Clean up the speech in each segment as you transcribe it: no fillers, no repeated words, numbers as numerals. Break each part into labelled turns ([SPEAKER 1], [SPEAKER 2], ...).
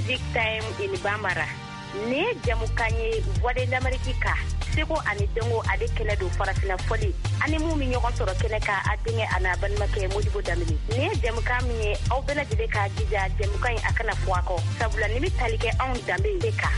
[SPEAKER 1] Music Time in Bambara. Ne jamukanye voix de l'Amérique ka. Seko ani dengo ade kele do farafina foli. Ani mu mi ñogon soro kele ka adinge ana banmake Modibo Damini. Ne jamukam ni aw bela jide ka jija jamukan akana fuako. Sabula nimi talike on dambe ka.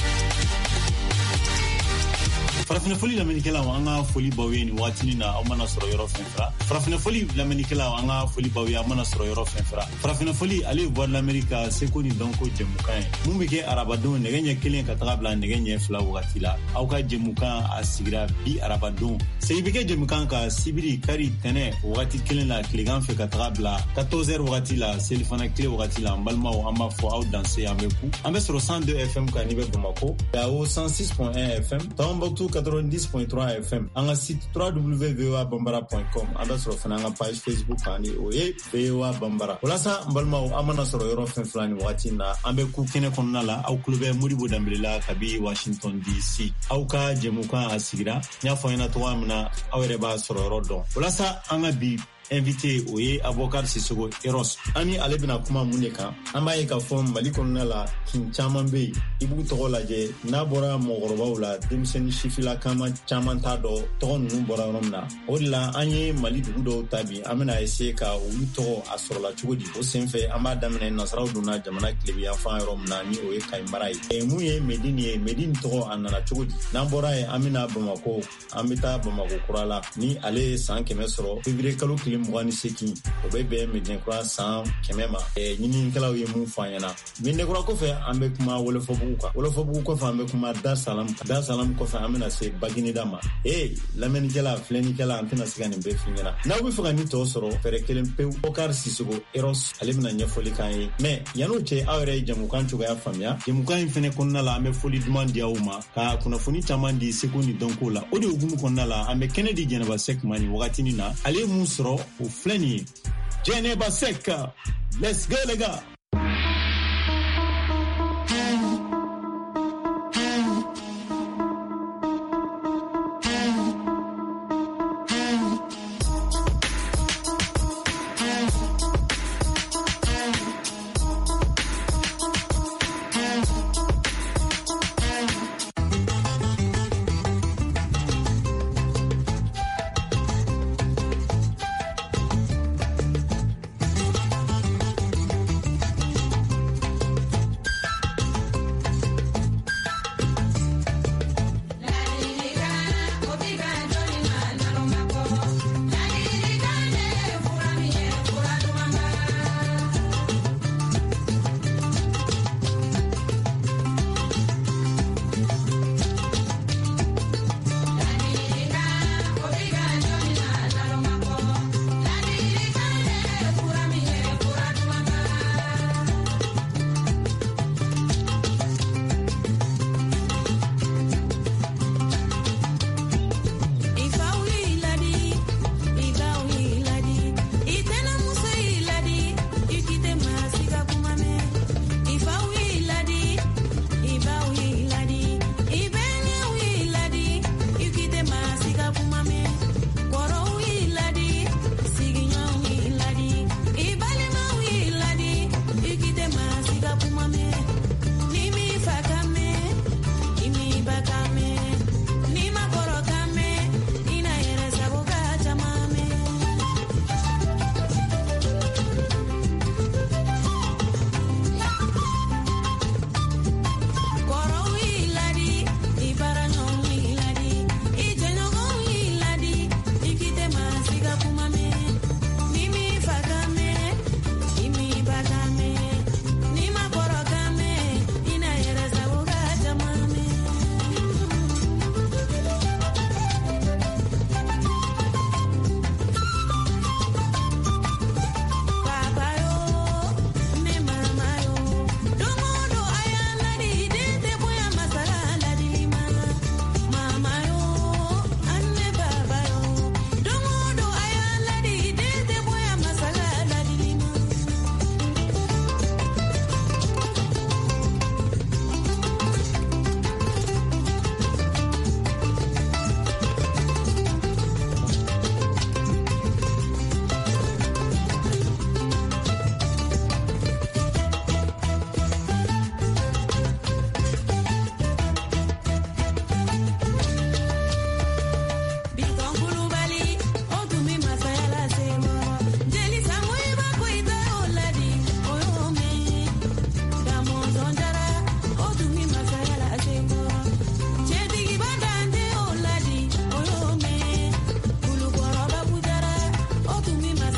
[SPEAKER 2] Farafina foli lamenikela wanga foli bawe ni watini na amana soro yoro fenfra. Farafina foli lamenikela wanga foli bawe amana soro yoro fenfra. Farafina foli ale voir l'Amérique seko ni donko jemukan. Mumbike arabadon negenye kelen katabla negenye fla wakatila. Auka jemukan asigira bi arabadon. Seibike jemukan ka sibiri kari tene wakati kelen la klegan fe katabla 14h wakatila selifana kle wakatila mbalma o amba fo out danser ameku. Ambe soro 102 FM ka nibe Bamako. Dao 106.1 FM. Tambouctou 90.3 FM. Anga site www.voabambara.com. Anda soro fana anga page Facebook ani oye VOA Bambara. Olasa mbalma o amana soro yoro fen flani wati na ambe ku kene konna la au klube Modibo Dambila kabi Washington DC. Au ka jemuka asigira nya fo ina to amna awere ba soro yoro don. Olasa anga bi invité oye Aboubacar Sissoko Eros ani alebina kuma muneka amba e ka fom malikonna la kin chaman be ibu to laje na bora mogorba la demsen shifila kama chaman ta do to nu bora romna odla anye mali dudo tabi amena ese ka ulu to asrola chugodi o senfe amba damne nasraw duna jamana klebi afa romna ni oye kay marai e muye medine to anana chugodi na bora e amina Bamako ambita Bamako kurala ni ale sanke mesro fevrier kalu mwani seki obebe medekura san kemema nyini nkala ye mu fanyana medekura ko fe ambe kuma wolofobu ko fa ambe kuma Dar Salam ko fa amena se bagini dama lameni kala fleni kala antena sigani be finyana na wi fuga ni to soro fere kelen pe Aboubacar Sissoko Eros alemna nyafoli kai me yano che awre jamukan chuga ya famia jamukan fene konna la ambe foli demand ya uma ka kuna funi tamandi sekoni donko la odi ugumu konna la ambe Kennedy Jeneba Sek mani wakati ni na ale mu soro au fleni Jeneba Sek. Let's go les gars.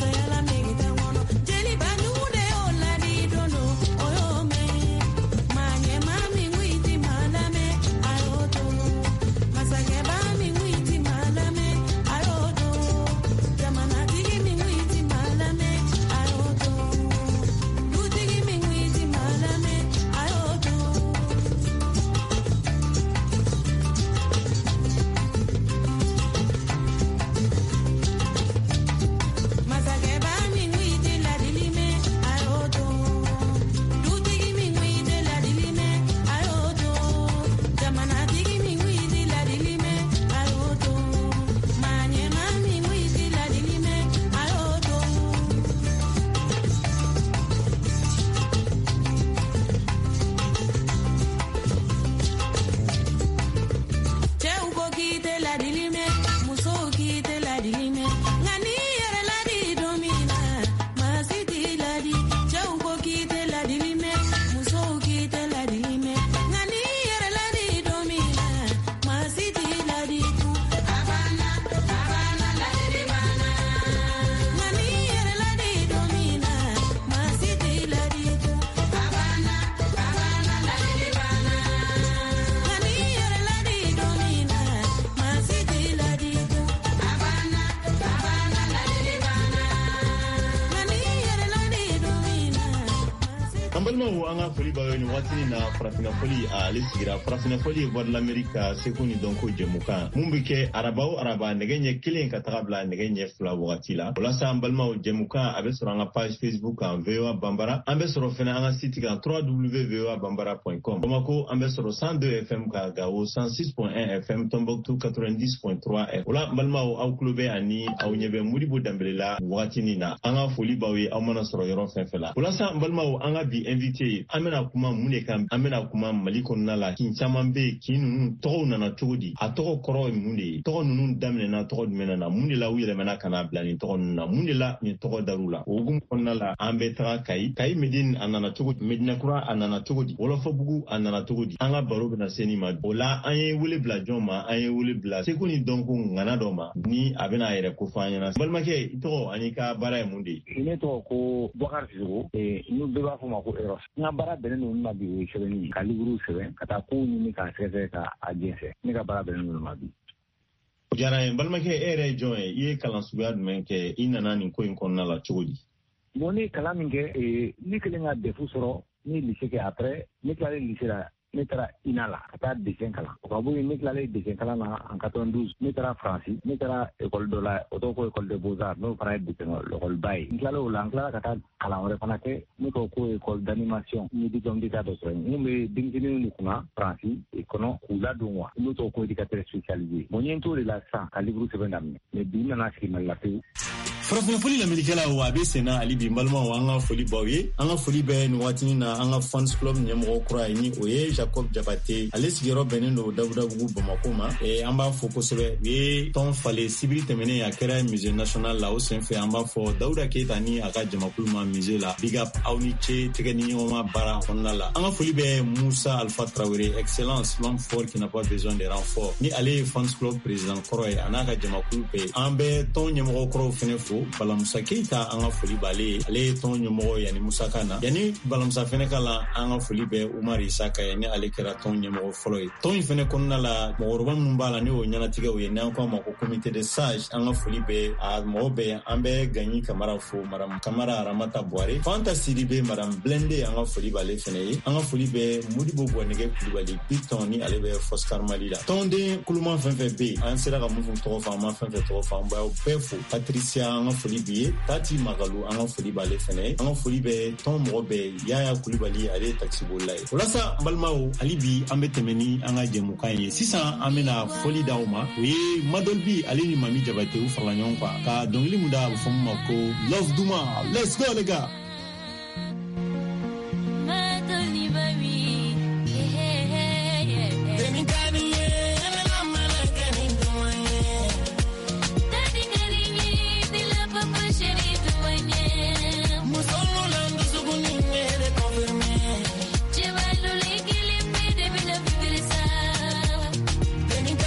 [SPEAKER 2] balimaw an ka foli b'a ni waati na farafina foli ale sigira farafina foli voix de l'Amérique seko ni donko jɛmukan mun bɛ kɛ araba o araba nɛgɛ ɲɛ kelen ka taga bila nɛgɛ ɲɛ fila wagati la walasa an balimaw jɛmukan a bɛ sɔrɔ an ka page Facebook kan VOA Bambara an bɛ sɔrɔ fɛnɛ an ka site kan www.voabambara.com Bamako an bɛ sɔrɔ 102 FM ka Gao 106.1 FM Tombouctou 90.3 FM wala balimaw aw kulo bɛ ani aw ɲɛ bɛ Modibo Dambele la wagati ni na an ka foli b'aw ye aw mana sɔrɔ yɔrɔ fɛn fɛn la walasa balimaw an ka bi invité an bɛna kuma mun de kan an bɛna kuma Mali kɔnɔna la kin caman bɛ kin ninnu tɔgɔw nana cogo di a tɔgɔ kɔrɔ ye mun de ye tɔgɔ ninnu daminɛna tɔgɔ jumɛn na mun de la u yɛlɛmana ka na bila nin tɔgɔ ninnu na mun de la nin tɔgɔ dar'u la o hukumu kɔnɔna la an bɛ taga Kayi Medine a nana cogo di Medinakura a nana cogo di Wolofabugu a nana cogo di an ka baro bɛna se nin ma o la an ye wele bila jɔn ma an ye wele bila seko ni dɔnko ŋana dɔ ma ni a bɛna a yɛrɛ ko fɔ an ɲɛna balimakɛ i tɔgɔ ani ka baara ye mun de ye
[SPEAKER 3] ne tɔgɔ ko Bukari Sisogo n'u bɛɛ b'a fɔ ma ko Eros n ka baara bɛnnen don ma bi o ye sɛbɛnni ka livre sɛbɛn ka taa kow ɲini k'a sɛgɛsɛgɛ k'a jɛnsɛ ne ka baara bɛnnen don ma bi
[SPEAKER 2] diyara n ye balimakɛ e yɛrɛ ye jɔn ye i ye kalan suguya jumɛn kɛ i nana nin ko in kɔnɔna la cogo di
[SPEAKER 3] bon ne ye kalan min kɛ ne kelen ka defu sɔrɔ ne ye lycée kɛ après ne tilalen lycée la ne taara INA la ka taa dessin kalan o ka bɔ yen ne tilalen dessin kalan na en 92 ne taara Faransi ne taara école dɔ la o tɔgɔ ko école des beaux-arts n'o fana ye dessin école ba ye n tilalen o la n tilala ka taa kalan wɛrɛ fana kɛ ne tɔgɔ ko école d'animation n ye diplôme d'état dɔ sɔrɔ n bɛ denmisɛnninw de kunna Faransi kɔnɔ k'u ladon wa n'o tɔgɔ ko éducateur spécialisé bon n ye n t'o de la sisan ka livre sɛbɛn daminɛ mais bi n nana sigi Mali la pewu
[SPEAKER 2] farafina foli lamɛnnikɛlaw a bɛ senna ali bi balimaw an ka foli b'aw ye an ka foli bɛ nin waati na an ka fans club ɲɛmɔgɔ kura ye ni o ye Jacob Jabate ale sigiyɔrɔ bɛnnen don Dawudabugu Bamako ma an b'a fɔ kosɛbɛ u ye tɔn falen sibiri tɛmɛnen a kɛra musée national la o senfɛ an b'a fɔ Dawuda Keyita ni a ka jamakulu ma musée la big up aw ni ce tɛgɛ ni ɲɔgɔn ma baara kɔnɔna la an ka foli bɛ Musa Alpha Traoré excellence l'homme fort qui n'a pas besoin de renfort ni ale ye fans club président kɔrɔ ye a n'a ka jamakulu bɛɛ an bɛ tɔn ɲɛmɔgɔ kɔrɔw fɛnɛ fo Balamusa Keita an ka foli b'ale ye ale ye tɔn ɲɛmɔgɔ yani Musa Kana yani Balamusa fɛnɛ ka la an ka foli bɛ Umar Isaka ye ni ale kɛra tɔn ɲɛmɔgɔ fɔlɔ ye tɔn in fɛnɛ kɔnɔna la mɔgɔkɔrɔba minnu b'a la ni o ɲɛnatigɛ o ye n'an ko a ma ko comité de sage an ka foli bɛ a mɔgɔ bɛɛ an bɛ Gagny Kamara fo Madame Kamara Aramata Boire Fanta Sidibe Madame Blende an ka foli b'ale fɛnɛ ye an ka foli bɛ Modibo Bɔnɛgɛ Kulibali Bitɔn ni ale bɛ Foskar Mali la tɔnden kuluman fɛn fɛn bɛ an sera ka mun tɔgɔ fɔ an ma fɛn fɛn tɔgɔ fɔ an b'aw bɛɛ fo Patricia an ka foli bi Tati Magalu an ka foli b'ale fɛnɛ an ka foli bɛ tɔn mɔgɔ bɛɛ Yaya Kulibali ale ye taxibolila ye walasa balimaw hali bi an bɛ tɛmɛ ni an ka jɛmukan ye sisan an bɛna foli d'aw ma o ye Madolbi ale ni Mami Jabate u farala ɲɔgɔn kan ka dɔnkili mun da a bɛ fɔ min ma ko Love Duma let's go les gars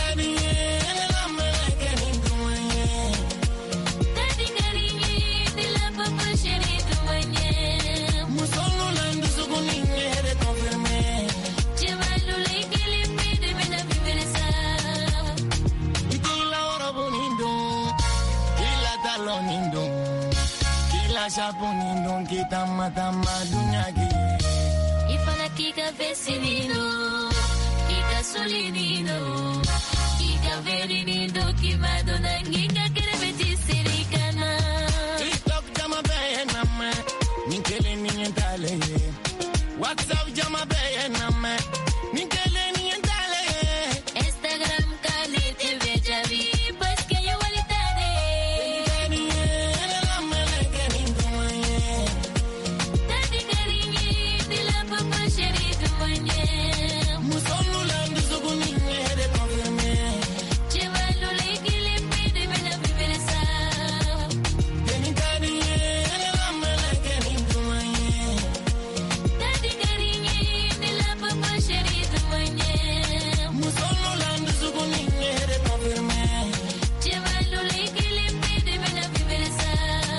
[SPEAKER 4] Daddy, shapuni don kita matama dunyagi
[SPEAKER 5] ifana kika vesinino kika solinino kika verinindo kimadona nginga kerebeti sirikana
[SPEAKER 4] TikTok jama bayanama ninkele nientale WhatsApp jama bayanama ninkele nientale
[SPEAKER 5] Instagram kali TV javi paske yo walitade tadi karingi dila papa sheri tumanye
[SPEAKER 4] musonu landu suguni de confirme
[SPEAKER 5] chevalu lekile pede bena bibelsa
[SPEAKER 4] denitani la keni tumanye
[SPEAKER 5] tadi karingi dila papa sheri tumanye
[SPEAKER 4] musonu landu suguni de confirme
[SPEAKER 5] chevalu lekile pede bena bibelsa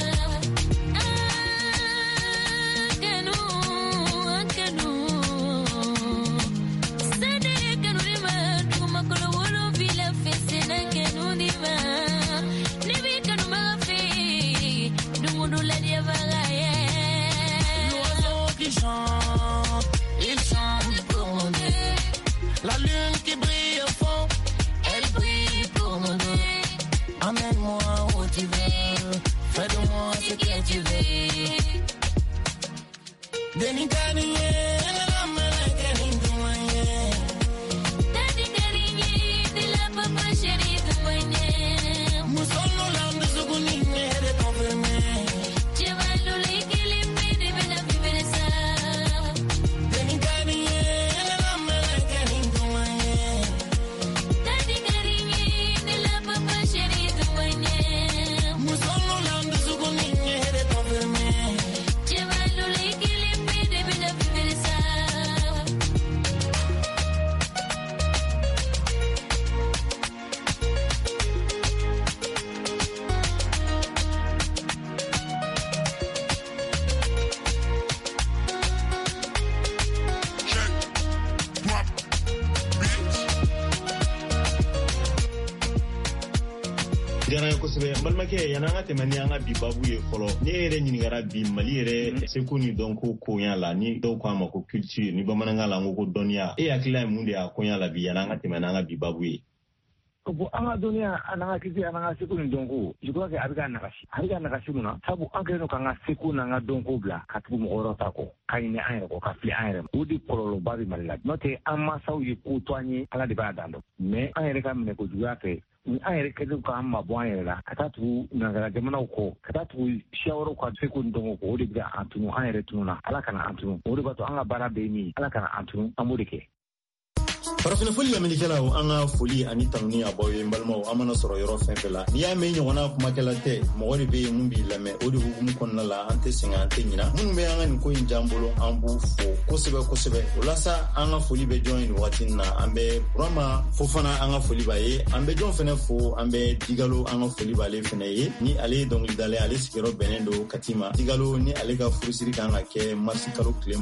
[SPEAKER 5] kanu sadere kanu rima kuma kolo wolo vila fesena kanu rima nibi kanu mafi dungudu la dia bagaye
[SPEAKER 4] l'oiseau qui chante il chante pour mon Dieu la lune qui brille au fond elle brille pour mon Dieu amène-moi où tu veux fais de moi ce que tu veux denitani
[SPEAKER 5] tadi karingi dila papa sheri tumanye
[SPEAKER 4] musonu landu suguni de confirme
[SPEAKER 5] chevalu lekile pede bena bibelsa
[SPEAKER 4] denitani keni tumanye
[SPEAKER 5] tadi karingi dila papa sheri tumanye
[SPEAKER 4] musonu landu suguni de confirme
[SPEAKER 5] chevalu lekile pede bena bibelsa
[SPEAKER 2] Jara kosebe balmake yana ngate mani anga bi babu ye folo ni ere nyini gara bi mali ere sekuni donko ko yala ni do kwa mako culture ni bamananga la ngoko donia e akila munde akonya la bi yana ngate mani anga bi babu ye
[SPEAKER 3] ko anga dunia ananga kiti ananga sekuni donko jiko ke abiga nagashi muna sabu anga no kanga sekuna nga donko bla katu mo oro tako kaine ayre ko ka fli ayre udi kololo babi malila note amma sawi ko twanye ala de ba dando me ayre kam ne ko juate ni ayre kedu ka amma bo ayre la katatu nagara jamana ko katatu shawaro ko sekuni donko ko udi ga antunu ayre tununa ala kana antunu udi bato anga bara be ni ala kana antunu amurike
[SPEAKER 2] farafina foli lamɛnnikɛlaw an ka foli ani tanuni a baw ye n balimaw an mana sɔrɔ yɔrɔ fɛn fɛn la n'i y'a mɛn ɲɔgɔnna kumakɛla tɛ mɔgɔ de bɛ yen mun b'i lamɛn o de hukumu kɔnɔna la an tɛ sɛgɛn an tɛ ɲina minnu bɛ an ka nin ko in jan bolo an b'u fo kosɛbɛ kosɛbɛ o la sa an ka foli bɛ jɔn ye nin wagati na an bɛ burama fofana an ka foli b'a ye an bɛ jɔn fɛnɛ fo an bɛ digalo an ka foli b'ale fɛnɛ ye ni ale ye dɔnkilidala ale sigiyɔrɔ bɛnnen don Katima digalo ni ale ka furusiri kan ka kɛ marisi kalo tile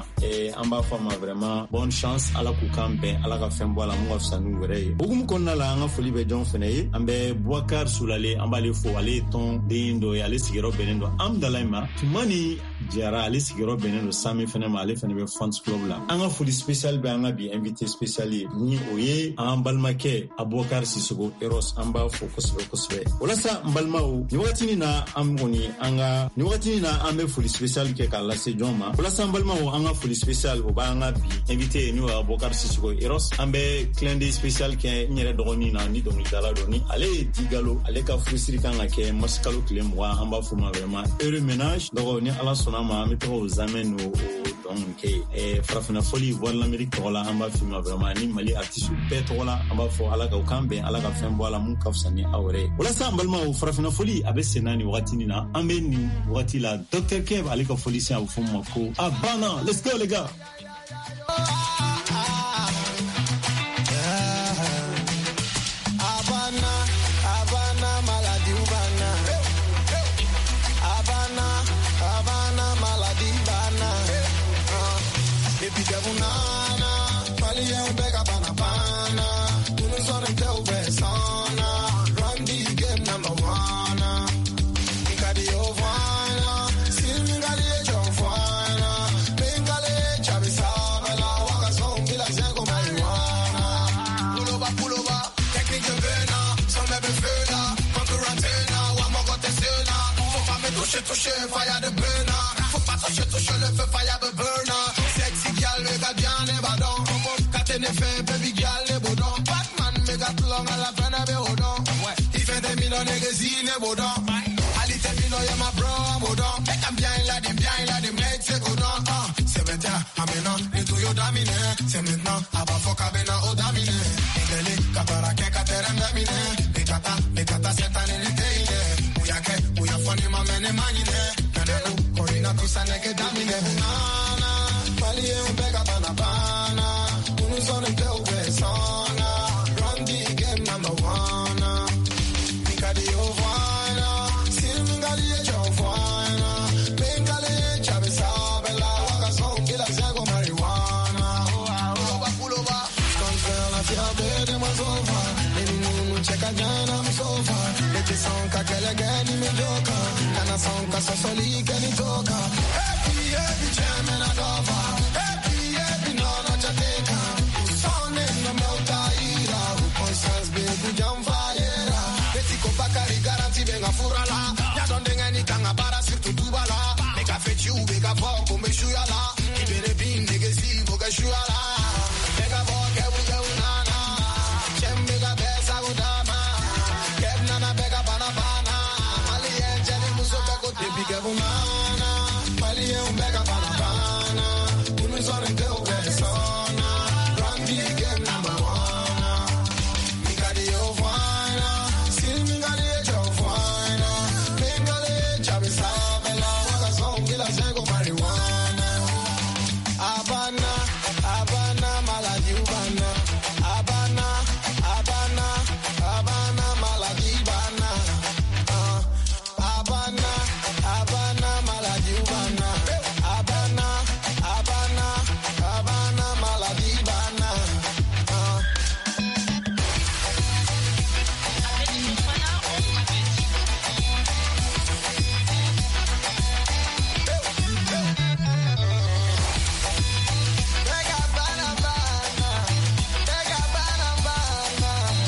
[SPEAKER 2] 20 an b'a fɔ a ma vraiment bonne chance ala k'u kan bɛn ala ka fɛn bɔ a la mun ka fisa n'u wɛrɛ ye hukumu kɔnɔna la an ka foli bɛ jɔn fɛnɛ ye an bɛ Boubacar Sulale an b'ale fo ale ye tɔn den dɔ ye ale sigiyɔrɔ bɛnnen don Amdalayi ma Tumani Jara ale sigiyɔrɔ bɛnnen don Sami fɛnɛ ma ale fɛnɛ bɛ Fans Club la an ka foli spécial bɛ an ka bi invité spécial ye ni o ye an balimakɛ Abubakar Sisoko Eros an b'a fo kosɛbɛ kosɛbɛ o la sa n balimaw ni wagati na an kɔni ni wagati na an bɛ foli spécial kɛ k'a lase jɔn ma o la sa n balimaw an ka foli spécial o b'an ka bi invité n'o ye Abubakar Sisoko Eros an bɛ clin d'œil spécial kɛ n yɛrɛ dɔgɔnin na ni dɔnkilidala don ni ale ye digalo ale ka furusiri kan ka kɛ mars kalo tile 20 an b'a fɔ ma vraiment heureux ménage dɔgɔ ni ala sɔnna ma an bɛ tɔgɔ o zamɛ n'o dɔn kɛ farafina foli voix de l'Amérique tɔgɔ la an b'a f'i ma vraiment ni Mali artiste bɛɛ tɔgɔ la an b'a fɔ ala ka o kan bɛn ala ka fɛn bɔ a la mun ka fisa ni aw yɛrɛ ye o la sa an balimaw farafina foli a bɛ sen na nin wagati nin na an bɛ nin wagati la Dr Kev ale ka foli sen a bɛ fɔ ma ko a banna let's go les gars.
[SPEAKER 6] Corina tu sane che damine unana, mali e un bega banabana, uno sono in teu persona, run the game number one, mica di ovana, sil minga di giovana, venga le chave sabela, waga son che la seguo marijuana, pulo va, scontra la fiabe de mazova, e non c'è cagana mi sofa, e ci son cacchele che ni mi gioca, cana son casa soli che ni tocca, happy jam and a dova, happy no no chateca, son in the meltaira, poi sans be jam fire, peti ko bakari garanti venga furala, ya don denga ni kanga bara sirtu dubala, mega fechu mega foko me shuyala, ibere bin nige si boga shuyala, mega boga uga unana, chem mega besa udama, keb nana bega bana bana, mali enjeli muso beko tebi ke unana, mali en bega bana bana, uno sono in teu persona, run the game number one, mica di ovana, sil minga di giovana, venga le chave sabela, waga son che la seguo marijuana, Habana, Habana, maladi ubana, Habana, Habana, Habana, maladi ubana, Habana, Habana, maladi ubana, Habana, Habana, Habana, maladi ubana, Bega bana bana, bega bana bana,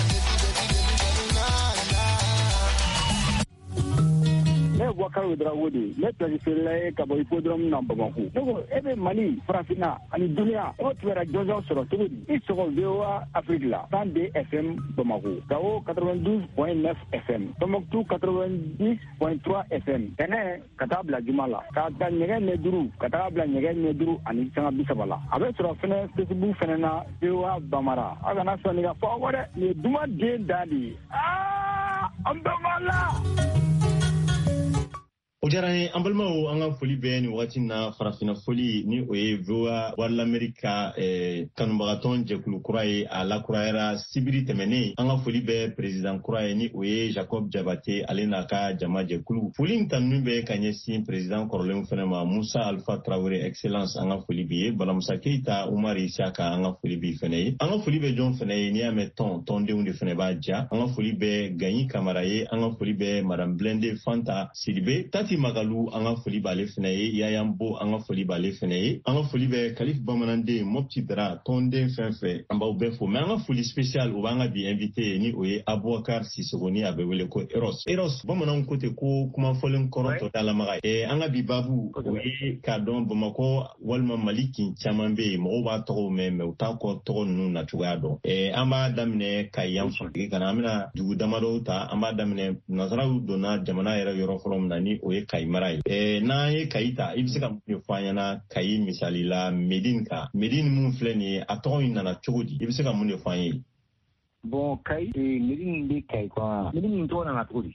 [SPEAKER 3] ne wakar udra wodi ne tagi fele ka boy podrom na bamako dogo ebe mali frafina ani dunia o twera jojo soro tugudi isoko vewa afrika tande fm bamako gawo 92.9 fm tomoktu 90.3 fm ene katabla jumala ka ta nyege ne duru katabla nyege ne duru ani sanga bisabala abe soro fene facebook fene na vewa bamara aga na so ni ga fawore ni duma de dali ambamala
[SPEAKER 2] o diyara an ye an balimaw an ka foli bɛɛ ni wagati na farafina foli ni o ye VOA Wari l'Amerika kanubagatɔn jɛkulu kura ye a lakurayara sibiri tɛmɛnen an ka foli bɛɛ président kura ye ni o ye Jacob Jabate ale n'a ka jama jɛkulu foli in tanunu bɛ ka ɲɛsin président kɔrɔlenw fɛnɛ ma Musa Alpha Traoré excellence an ka foli bi ye Balamusa Keita Umar Isaka an ka foli bi fɛnɛ ye an ka foli bɛ jɔn fɛnɛ ye n'i y'a mɛn tɔndenw de fɛnɛ b'a ja an ka foli bɛ Gaɲi Kamara ye an ka foli bɛ Madame Blende Fanta Sidibe Tati Magalu an ka foli b'ale fɛnɛ ye Yayambo an ka foli b'ale fɛnɛ ye an ka foli bɛ Kalif Bamananden Mopti Dara tɔnden fɛn fɛn an b'aw bɛɛ fo mais an ka foli spécial o b'an ka bi invité ni o ye Abouakar Sisoko ni a bɛ wele ko Eros bamananw ko ten ko kuma fɔlen kɔrɔtɔ dalamaga an ka bi babu o ye k'a dɔn Bamakɔ walima Mali kin caman bɛ yen mɔgɔw b'a tɔgɔw mɛn mais u t'a kɔ tɔgɔ ninnu na cogoya dɔn an b'a daminɛ ka yan fɔ kana an bɛna dugu damadɔw ta an b'a daminɛ nazaraw donna jamana yɛrɛ yɔrɔ fɔlɔ min na ni o ye Kayi mara ye n'an ye Kayi ta i bɛ se ka mun de fɔ an ɲɛna Kayi misali la Medine kan Medine mun filɛ nin ye a tɔgɔ in nana cogo di i bɛ se ka mun de fɔ an ye
[SPEAKER 3] bon Kayi Medine bɛ Kayi kɔnɔ Medine tɔgɔ nana cogo di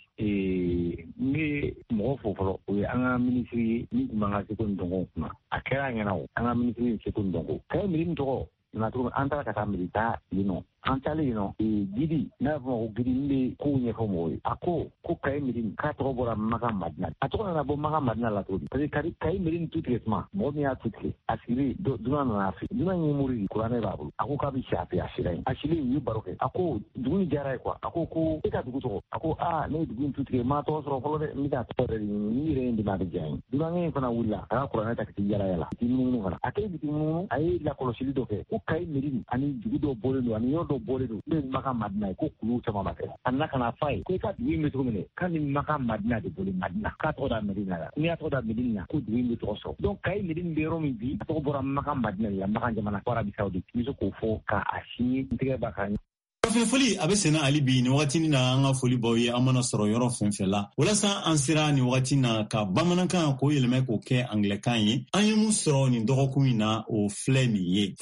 [SPEAKER 3] n bɛ mɔgɔ fo fɔlɔ o ye an ka minisiri ye min tun b'an ka seko ni dɔnko kunna a kɛra a ɲɛna o an ka minisiri ye seko ni dɔnko Kayi Medine tɔgɔ nana cogo min an taara ka taa milita yen nɔ an taalen yen nɔ Gidi n'a bɛ fɔ ko Gidi n bɛ kow ɲɛfɔ mɔgɔw ye a ko Kayi Medine k'a tɔgɔ bɔra Maka Madina a tɔgɔ nana bɔ Maka Madina la cogo di parce que Kayi Medine tu tigɛ tuma mɔgɔ min y'a tu tigɛ a sigilen dunan nana fɛ dunan ye mori kuranɛ b'a bolo a ko k'a bɛ si a fɛ a sira yen a silen u ye baro kɛ a ko dugu in diyara ye quoi a ko e ka dugu tɔgɔ a ko ne ye dugu in tu tigɛ maa tɔgɔ sɔrɔ fɔlɔ dɛ n bɛ ka tɔgɔ yɛrɛ de ɲini ni yɛrɛ in de ma bɛ diya n ye dunankɛ in fana wulila a ka kuranɛ ta ka taa yala yala biti munumunu fana a kɛlen biti munumunu a ye lakɔlɔsili dɔ kɛ ko Kayi Medine ani dugu dɔ bɔlen don ani yɔrɔ dɔ bɔlen don n'o ye Maka Madina ye ko kulu caman ba kɛ a nana ka na f'a ye ko i ka dugu in bɛ cogo min dɛ k'a ni Maka Madina de bolo Madina k'a tɔgɔ da Medina la n'i y'a tɔgɔ da Medina la ko dugu in bɛ tɔgɔ sɔrɔ donc Kayi Medine bɛ yɔrɔ min bi a tɔgɔ bɔra Maka Madina de la Maka jamana Arabi Saoudite i bɛ se k'o fɔ k'a sini n tɛgɛ b'a kan
[SPEAKER 2] farafin foli a bɛ senna hali bi nin wagati na an ka foli baw ye an mana sɔrɔ yɔrɔ fɛn fɛn la walasa an sera nin wagati na ka bamanankan k'o yɛlɛmɛ k'o kɛ anglɛkan ye an ye mun sɔrɔ nin dɔgɔkun in na o filɛ nin ye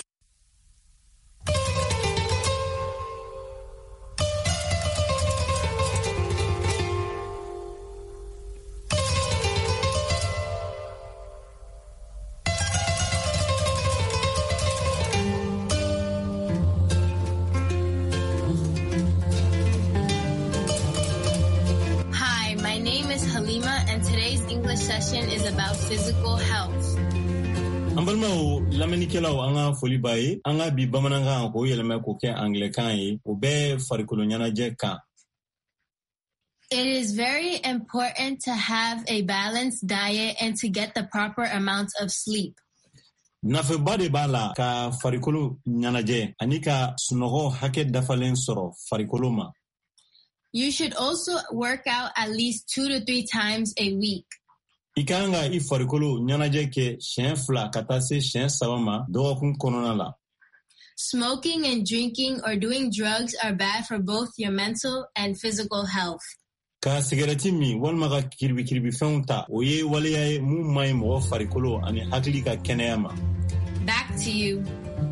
[SPEAKER 5] session is about physical health.
[SPEAKER 2] Ambalmao lamenikelaw anga foli baye anga bi bamananga ko yelema ko ke anglican yi obe farikolo nyanaje kan.
[SPEAKER 5] It is very important to have a balanced diet and to get the proper amounts of sleep.
[SPEAKER 2] Nafe bade bala ka farikolo nyanaje anika sunogo hake dafalen soro farikolo ma.
[SPEAKER 5] You should also work out at least 2 to 3 times a week.
[SPEAKER 2] Ikanga I farikolo nyanaje ke shen fla katase shen sabama dogokun konona la.
[SPEAKER 5] Smoking and drinking or doing drugs are bad for both your mental and physical health.
[SPEAKER 2] Ka sigareti mi walma ka kirbi fenta oye waleya mu mai mo farikolo ani hakili ka keneyama.
[SPEAKER 5] Back to you.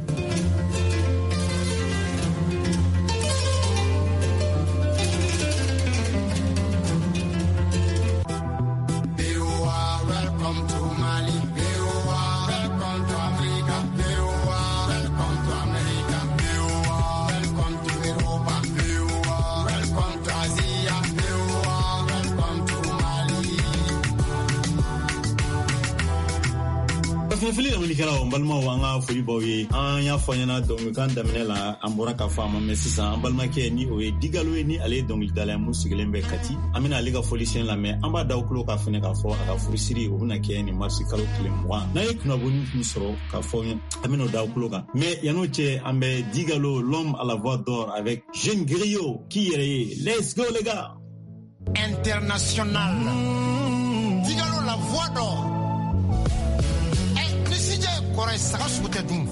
[SPEAKER 6] Welcome to Mali. Welcome to Africa. Welcome to America. Welcome to Europa. Welcome to Asia. Welcome to Mali.
[SPEAKER 2] Fili Dominicala Balma wanga foli boye anya fonyana Dominican Daminela ambora ka fama mesisa ambalma ke ni o digalo ni ale dongli dala musigelembe kati amina liga folicien la me amba dawkulo ka fene ka fo aka furisiri o na ke ni marsikalo klemwa na ekuna boni kusoro ka fo amino dawkulo ka mais yanoche ambe digalo l'homme à la voix d'or avec Jeune Griot qui est let's go les gars
[SPEAKER 6] international digalo la voix d'or. Kore saka sute dum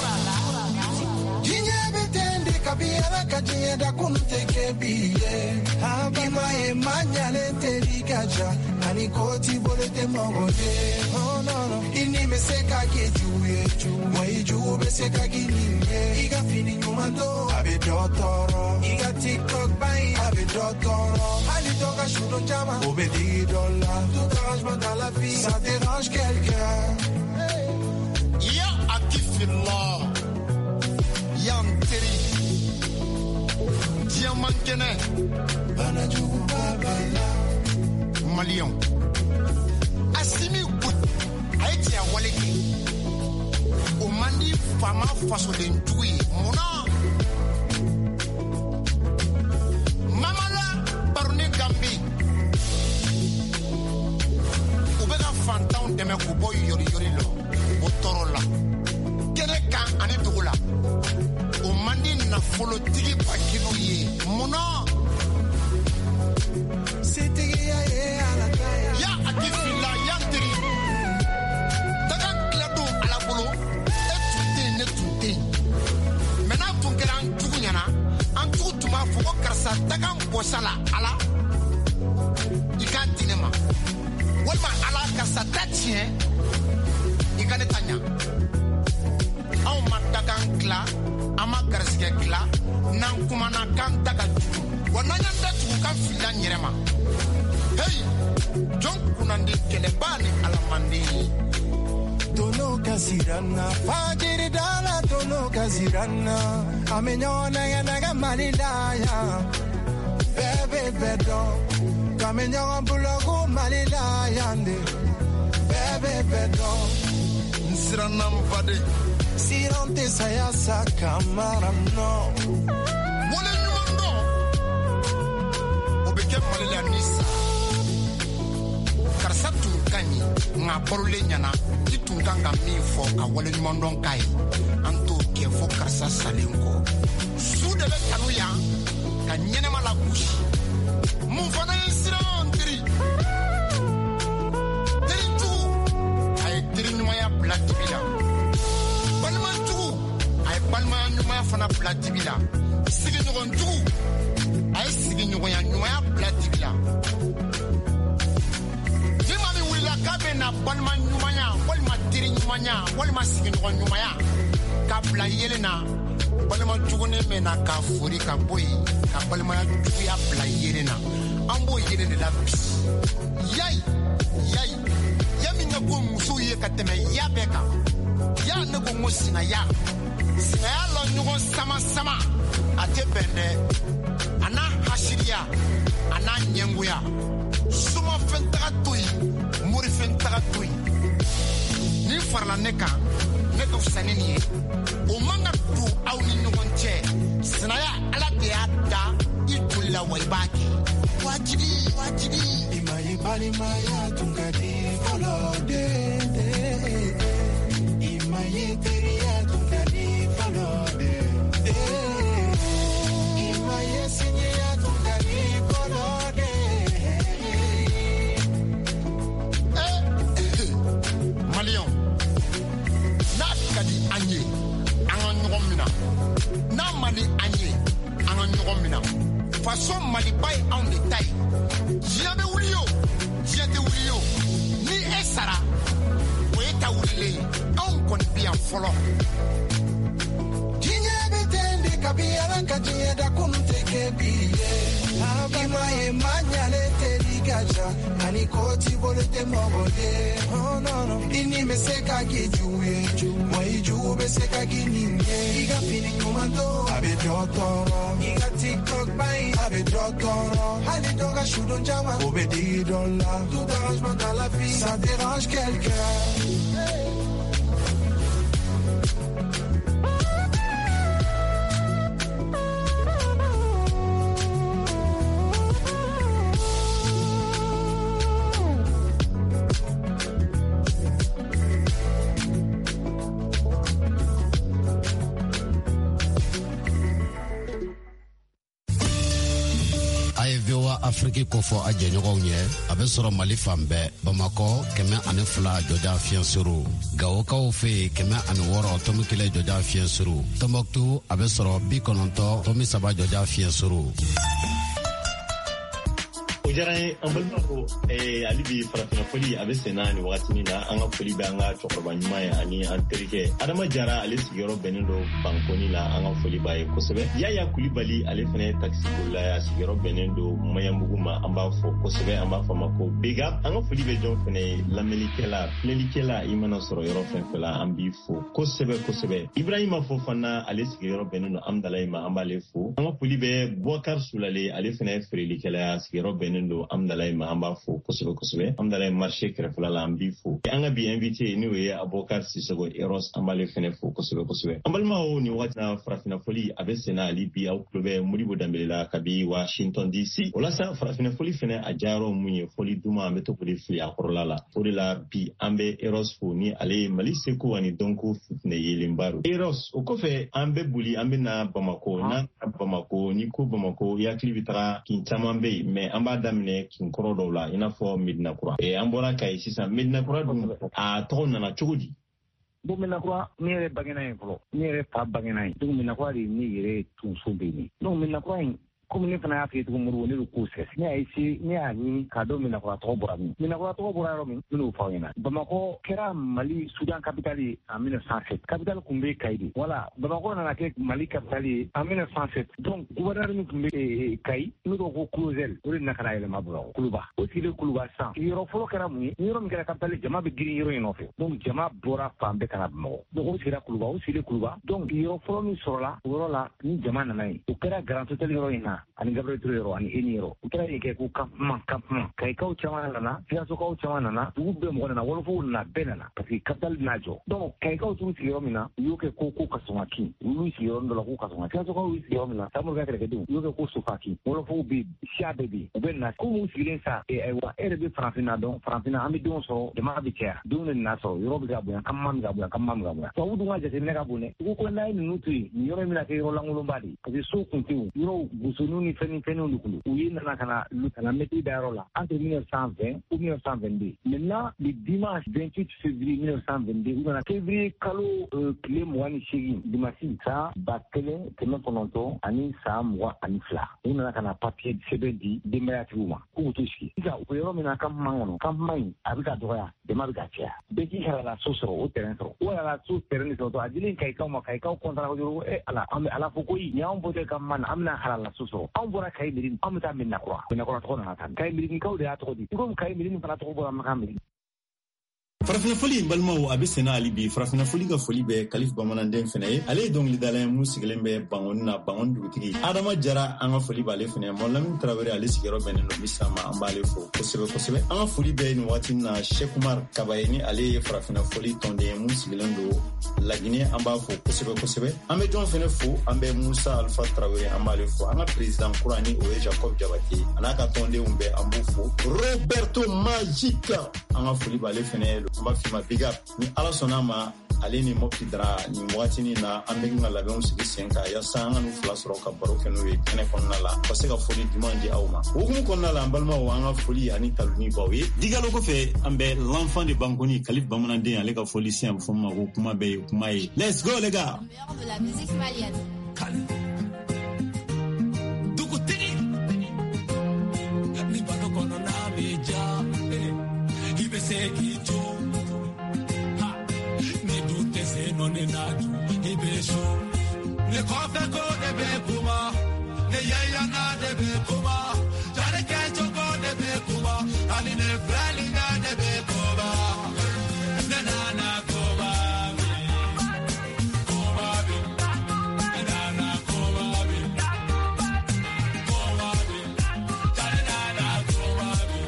[SPEAKER 6] Jinye betende kabiyala kajiyeda kunteke biye Ima emanyale terikaja Nani koti bolete mongode Oh no no Ini meseka kijuye Mwa iju beseka gininye Iga fini nyumando Abe dotoro Iga tiktok bayi Abe dotoro Ali toka shudo jama Obe $10 Tout arrangement dans la vie Ça dérange quelqu'un Akifillah Yanteri Diamant Kene Banajugu Babala Malion Asimi Gout Haiti a Waleki Omandi Fama Faso Dentui Mona Mamala Barone Gambi Ubega Fantown Deme Kuboy Yori Yorilo Otorola Keneka ani dugula o mandi na folo tigi pakino ye mono sitigi ya ala kaya ya akifila yantiri daga klado ala bolo etunte mena tunkera antugu nyana antugu tuma fogo karsa daga mbosala ala ikantinema walma ala karsa tatien ikane tanya au madagan kla ama garsike kla nan kuma na kan daga wananya datu kan filan yerema hey jon kunandi kelebani alamandi dono kasirana fajiri dala dono kasirana amenyona yanaga malilaya bebe bedo kamenyona bulogo malilaya nde bebe bedo nsirana mpade Sirante saya sa kamara no Wole nyundo Obeke malila nisa Karsa tunkani Nga borole nyana Itunkanga mifo Ka wole nyundo kai Anto kefo karsa salinko Sudele kanuya Ka nyene malakushi Mufana yisira ntiri Tiri tu Aye tiri nyumaya platibila Balma nyuma fana platibila sigi nyogon tu ay sigi nyogon ya nyuma ya platibila jima mi wila kabe na balma nyuma ya walma tiri nyuma ya walma sigi nyogon nyuma ya kabla yelena balma tugone mena ka furi ka boy ka balma tu ya bla yelena ambo yelena la yai yami ngako musu ye kateme ya beka ya ngako musina ya Saya lo nyugo sama ate bende ana hashiria ana nyenguya suma fentaka toyi
[SPEAKER 7] fen taga to yi ni farla ne kan ne ka fusani ni ye o man ka don aw ni ɲɔgɔn cɛ sinaya ala de y'a da i joli la wa i b'a kɛ wajibi
[SPEAKER 6] imaye balimaya tun ka di fɔlɔ de imaye teriya tun ka di fɔlɔ de imaye siniya tun ka di fɔlɔ de.
[SPEAKER 7] Maliyɛnw n'a ka di an ye an ka ɲɔgɔn minɛ n'a man di an ye an ka ɲɔgɔn minɛ faso maliba ye anw de ta ye diɲɛ bɛ wuli o diɲɛ tɛ wuli o ni e sara o ye ta wulilen ye anw kɔni bɛ yan fɔlɔ.
[SPEAKER 6] Diɲɛ bɛ ten de kabi ala ka diɲɛ da kunu tɛ kɛ bi ye ima ye ma ɲale teri ka ca ani koti bolo tɛ mɔgɔ ye i ni bɛ se ka k'i jugu ye wa i jugu bɛ se ka k'i nin ye i ka fini ɲuman don a bɛ dɔ tɔɔrɔ i ka tiktok banyi a bɛ dɔ tɔɔrɔ hali dɔ ka sudon caman o bɛ digi dɔ la tout arrangement dans la vie ça dérange quelqu'un.
[SPEAKER 8] Afrique kofɔ a jɛɲɔgɔnw ye a bɛ sɔrɔ Mali fan bɛɛ Bamakɔ 102 jɔja fiɲɛ suru Gawokaw fɛ 106 tɔmi 1 jɔja fiɲɛ suru Tombouctou a bɛ sɔrɔ 90 tɔmi 3 jɔja fiɲɛ suru.
[SPEAKER 2] O diyara an ye an balima ko hali bi farafina foli a bɛ senna ni wagati na an ka foli bɛ an ka cɛkɔrɔba ɲuman ye ani an terikɛ Adama Jara ale sigiyɔrɔ bɛnnen don Bankoni la an ka foli b'a ye kosɛbɛ Yaya Kulibali ale fana ye taxibolila ye a sigiyɔrɔ bɛnnen don Mayamugu ma an b'a fɔ kosɛbɛ an b'a fɔ a ma ko Bega an ka foli bɛ jɔn fana ye lamɛnnikɛla filɛlikɛla i mana sɔrɔ yɔrɔ fɛn fɛn la an b'i fo kosɛbɛ Ibrahima Fofana ale sigiyɔrɔ bɛnnen don Amdalaye ma an b'ale fo an ka foli bɛ Bouakar Sulale ale fana ye feerelikɛla ye a sigiyɔrɔ bɛnnen don Amdalaye ma an b'a fo kosɛbɛ Amdalaye marché kɛrɛfɛla la an b'i fo an ka bi invité n'o ye Aboubacar Sissoco Eros an b'ale fana fo kosɛbɛ an balimaw ni wagati na farafina foli a bɛ senna hali bi aw tulo bɛ Modibo Dembele la kabi Washington DC o la sa farafina foli fana a diyara mun ye foli duman an bɛ to k'o de fili a kɔrɔla la o de la bi an bɛ Eros fo ni ale ye Mali seko ani dɔnko fitinɛ yelenba don Eros o kɔfɛ an bɛ boli an bɛ na Bamako n'an taara Bamako ni ko Bamako i hakili bɛ taga kin caman bɛ yen mais an b'a daminɛ kin kɔrɔ dɔw la i n'a fɔ Medina Kura an bɔra Kayi sisan Medina Kura dun a tɔgɔ nana cogo di?
[SPEAKER 3] Bon Medina Kura ne yɛrɛ bangena ye fɔlɔ ne yɛrɛ fa bangena ye donc Medina Kura de ne yɛrɛ tonso bɛ yen donc Medina Kura in comme ne fana y'a f'i ye cogo min ne bɛ k'o sɛgɛsɛ ne y'a essayer ne y'a ɲini k'a dɔn Medina Kura tɔgɔ bɔra min Medina Kura tɔgɔ bɔra yɔrɔ min n bɛn'o fɔ aw ɲɛna Bamakɔ kɛra Mali Soudan capitale ye en 1907 capitale tun bɛ Kayi de voilà Bamakɔ nana kɛ Mali capitale ye en 1907 donc gouverneur min tun bɛ Kayi n'o tɔgɔ ko Clozel o de nana ka na yɛlɛma Bamakɔ Kuluba o sigilen Kuluba sisan yɔrɔ fɔlɔ kɛra mun ye ni yɔrɔ min kɛra capitale jama bɛ girin yɔrɔ in nɔfɛ donc jama bɔra fan bɛɛ ka na Bamakɔ donc o sigira Kuluba o sigilen Kuluba donc yɔrɔ fɔlɔ min sɔrɔla o yɔrɔ la ni jama nana yen o kɛra Grand Hôtel yɔrɔ in na ani Gabriel Touré yɔrɔ ani Eni yɔrɔ o kɛra yen kɛ ko campement Kayikaw caman nana Sikasokaw caman nana dugu bɛɛ mɔgɔ nana Wolofow nana bɛɛ nana parce que capitale n'a jɔ donc Kayikaw t'u sigi yɔrɔ min na u y'o kɛ ko Kasɔngaki u y'u sigi yɔrɔ dɔ la ko Kasɔngaki Sikasokaw y'u sigi yɔrɔ min na Samori ka kɛlɛkɛdenw u y'o kɛ ko Sofaki Wolofow bɛ yen Siya bɛɛ bɛ yen u bɛ na ko mun sigilen sa ayiwa e yɛrɛ bɛ farafinna dɔn farafinna an bɛ denw sɔrɔ jama bɛ caya denw de nana sɔrɔ yɔrɔ bɛ ka bonya campement bɛ ka bonya tubabu dun ka jateminɛ ka bon dɛ u ko n'a ye ninnu to yen nin yɔrɔ in bɛna kɛ yɔrɔ lankolonba de ye parce que so kun tɛ yen yɔrɔ gosoniw ni fɛnw de kun don u ye nana ka na maitre da yɔrɔ la entre 1920 ou 1922 maintenant le dimanche 28 février 1922 u nana février kalo tile 28 dimanche san 1900 ani san 22 u nana ka na papier sɛbɛn di denbayatigiw ma k'u to sigi sisan u bɛ yɔrɔ min na campement kɔnɔ campement in a bɛ ka dɔgɔya jama bɛ ka caya bɛɛ k'i halala so sɔrɔ o terrain sɔrɔ o halala so terrain sɔrɔ a dilen Kayikaw ma Kayikaw kɔntara ko ala an bɛ ala fo ko nin y'anw bɔ campement na an bɛna halala so sɔrɔ anw bɔra Kayi Mairie an bɛ taa Medina Kura tɔgɔ nana tan Kayi Mairie kaw de y'a tɔgɔ di komi Kayi Mairie fana tɔgɔ bɔra Makan Mairie
[SPEAKER 2] farafina foli balmaw abisena ali bi farafina foli ka foli be kalif bamananden fene ale dongli dalen mu sigilen be bangonna bangon dugutigi adama jara an ka foli bale fene mollamin trawere ale sigero benen no misama ambale fo kosebe an ka foli be ni wati na Sheikh Umar Kabayeni ale farafina foli tonde mu sigilen do lagine amba fo kosebe an be jon fene fo an be Musa Alpha Trawere ambale fo an ka president Kurani o Jacob Jabati anaka tonde umbe ambu fo Roberto Magica an ka foli bale fene amba fima big up ni ala sonama ale ni mopti dra ni watini na ambeng la ben sigi senka ya sanga nu flas ro ka baro kenu we kene konna la parce que foli dimandi awma ogun konna la balma wanga foli ani taluni bawe digalo ko fe ambe l'enfant de Bangoni Kalif Bamanande ale ka foli si am foma ko kuma be kuma yi let's go les gars
[SPEAKER 9] de la musique malienne
[SPEAKER 4] dugu tigi ni bado kono na beja ibeseki jo ne nadu ibesho ne kofe ko de be kuma ne yaya na de be kuma jare ke choko de be kuma ani ne frali na de be kuma ne na na kuma kuma bi ne na na kuma bi jare na na kuma bi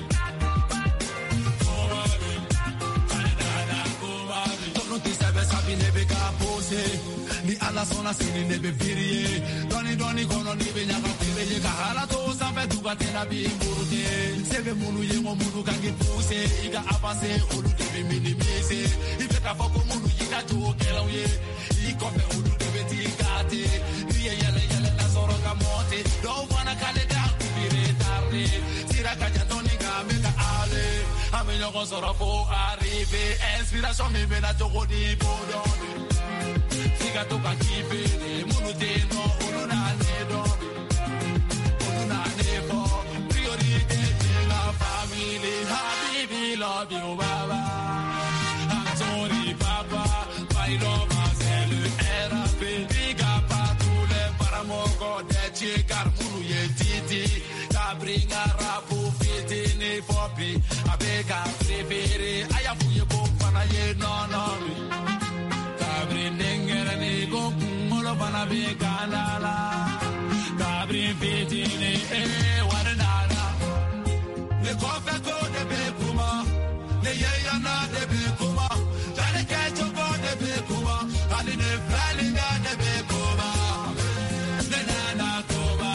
[SPEAKER 4] no ti sabe sabi ne be kapose ni ala sona sini ne be virie doni kono ni be nyaka kebe ye kahala to sabe duga tena bi murute sebe munu ye mo munu kangi puse iga avance ulu de be minimise ibe ka foko munu yiga to kela ye ikope ulu de be tikate riye yele na soro ka monte do wana kale da kubire tarde sira ka jatoni ga mega ale amenyo ko soro fo arrive inspiration me be na to di bodone figa to ka kibene munute no uluna ne do uluna ne fo priority de la family habibi love you baba I'm sorry papa my love c'est le RAP figa pa tous les paramogo de chicar munu ye titi kabringa rapu fitini fopi abeka prefere aya fuye bo pana ye no kabrin dengera ni go molo pana be kanala kabrin fitini warnala ne kofe ko de be kuma ne yeya na de be kuma jare ke choko de be kuma ali ne frali na de be kuma ne na na kuma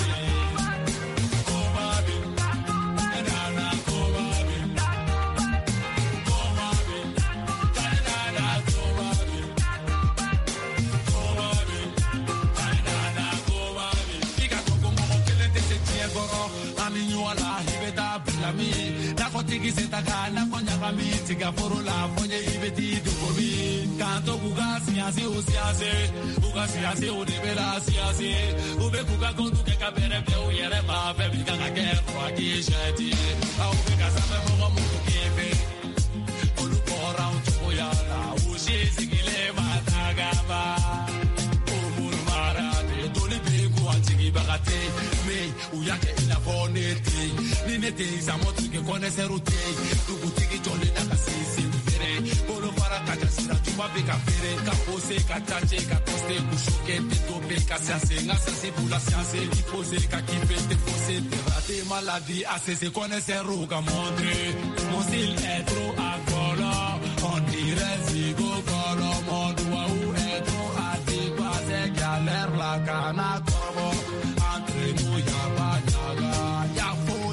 [SPEAKER 4] tigi setaka na konya kami tiga forola fonye ibeti dukobi kanto kuga siase o siase kuga siase o debela siase ube kuga kontu ke kabere be o yere ma be biga ke kwa ki shati au be kasame mo mo kebe olu bora o choya la o she sigile matagaba o murmara de dole be ko antigi bagate me u yake ina bonete ni nete za motu ke connaître route tu boutique jole na kasisi vere polo para kakasira tu va be ka fere ka pose ka tache ka poste kushoke te tope ka science ngasa c'est pour la science qui pose ka qui fait te pose te rater maladie assez se connaître roga montre mon style est trop agolo on dirait zigo colo mon doigt ou est trop adéquat galère la cana corbo entre nous ya ba ya foi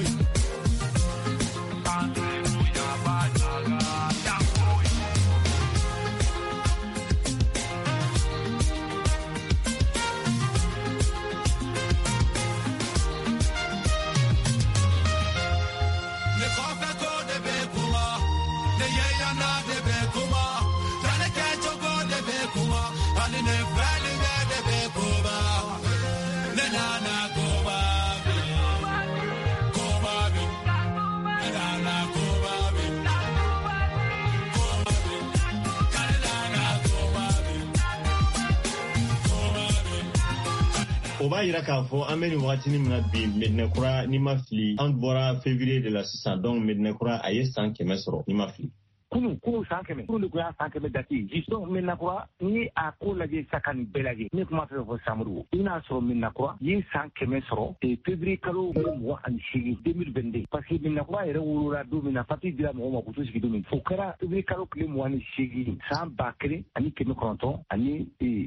[SPEAKER 2] o b'a yira k'a fɔ an bɛ nin wagati min na bi Medina Kura ni ma fili an bɔra février de la sisan donc Medina Kura a ye san 100 sɔrɔ ni ma fili
[SPEAKER 3] kunu san kɛmɛ kunu de ko y'a san kɛmɛ date donc Minakura ni a ko lajɛ sa ka nin bɛɛ lajɛ ne kuma fɛ fɔ Samuru i n'a sɔrɔ Minakura ye san kɛmɛ sɔrɔ février kalo 28 2022 parce que Minakura yɛrɛ wolola don min na papier dira mɔgɔw ma k'u to sigi don min o kɛra février kalo tile 28 san 1900 ani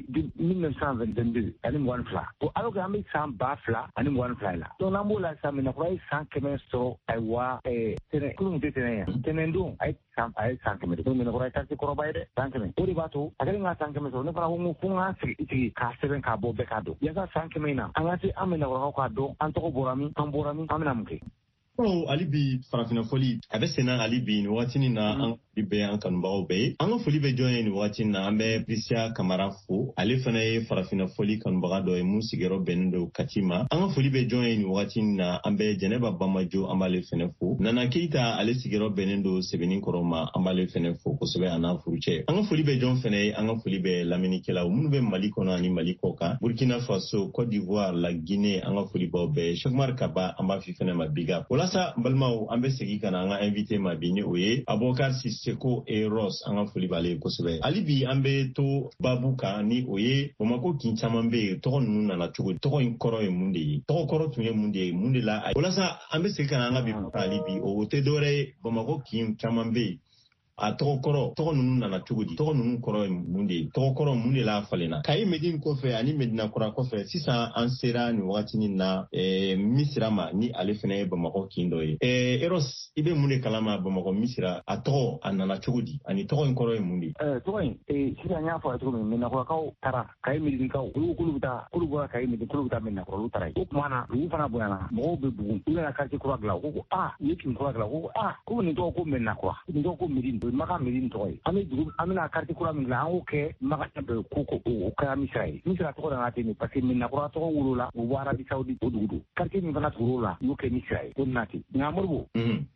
[SPEAKER 3] 1922 ani 22 bon alors que an bɛ san 2000 ani 22 la donc n'an b'o la sa Minakura ye san kɛmɛ sɔrɔ ayiwa tɛnɛn kunun tɛ tɛnɛn yan tɛnɛn don a ye san kɛmɛ de Minakura ye quartier kɔrɔba ye dɛ san kɛmɛ o de b'a to a kɛlen ka san kɛmɛ sɔrɔ ne fana ko fo n ka sigi k'a sɛbɛn k'a bɔ bɛɛ k'a dɔn yaasa san kɛmɛ in na an ka se an Minakuraw k'a dɔn an tɔgɔ bɔra min an bɔra min an bɛna mun kɛ.
[SPEAKER 2] Ali bi farafina foli a bɛ senna ali bi ni waati na an foli bɛ an kanubagaw bɛɛ ye an ka foli bɛ jɔn ye ni waati na an bɛ Prisia Kamara fo ale fana ye farafina foli kanubaga dɔ ye mun sigiyɔrɔ bɛnnen don Kati ma an ka foli bɛ jɔn ye ni waati na an bɛ Jɛnɛba Bamajo an b'ale fana fo Nana Keita ale sigiyɔrɔ bɛnnen don Sebenikɔrɔ ma an b'ale fana fo kosɛbɛ a n'a furucɛ an ka foli bɛ jɔn fana ye an ka foli bɛ lamɛnnikɛlaw minnu bɛ Mali kɔnɔ ani Mali kɔ kan Burkina Faso Côte d'Ivoire la Guinée an ka foli b'aw bɛɛ Cheikhmar Kaba an b'a fi fana ma big up walasa balimaw an bɛ segin ka na an ka invité ma bi ni o ye Abubakar Siseko et Ross an ka foli b'ale kosɛbɛ hali bi an bɛ to babu kan ni o ye Bamako kin caman bɛ yen tɔgɔ ninnu nana cogo tɔgɔ in kɔrɔ ye mun de ye tɔgɔ kɔrɔ tun ye mun de ye mun de la walasa an bɛ segin ka na an ka bi hali bi o tɛ dɔwɛrɛ ye Bamako kin caman bɛ yen a tɔgɔ kɔrɔ tɔgɔ ninnu nana cogo di tɔgɔ ninnu kɔrɔ ye mun de ye tɔgɔ kɔrɔ mun de la falenna Kayi Medine kɔfɛ ani Medina Kura kɔfɛ sisan an sera nin wagati na Misira ma ni ale fana ye Bamako kin dɔ ye Eros i bɛ mun de kalama Bamako Misira a tɔgɔ a nana cogo di ani tɔgɔ in kɔrɔ ye mun de ye
[SPEAKER 3] tɔgɔ in sisan n y'a fɔ a cogo min Menakurakaw taara Kayi Medinekaw olu k'olu bɔra Kayi Medine k'olu bɛ taa Menakura olu taara yen o tuma na olu fana bonyana mɔgɔw bɛ bugun u nana quartier kura dilan u ko u ye kin kura dilan u ko ko nin tɔgɔ ko Menakura nin tɔgɔ ko Medine o ye Maka Medine tɔgɔ ye an bɛna quartier kura min dilan an y'o kɛ Maka bɛ ko o kɛra Misira ye Misira tɔgɔ nana ten parce que Menakura tɔgɔ wolola u bɔ Arabi Saoudite o dugu don quartier min fana tugur'o la u y'o kɛ Misira ye ko nana ten nka Moribo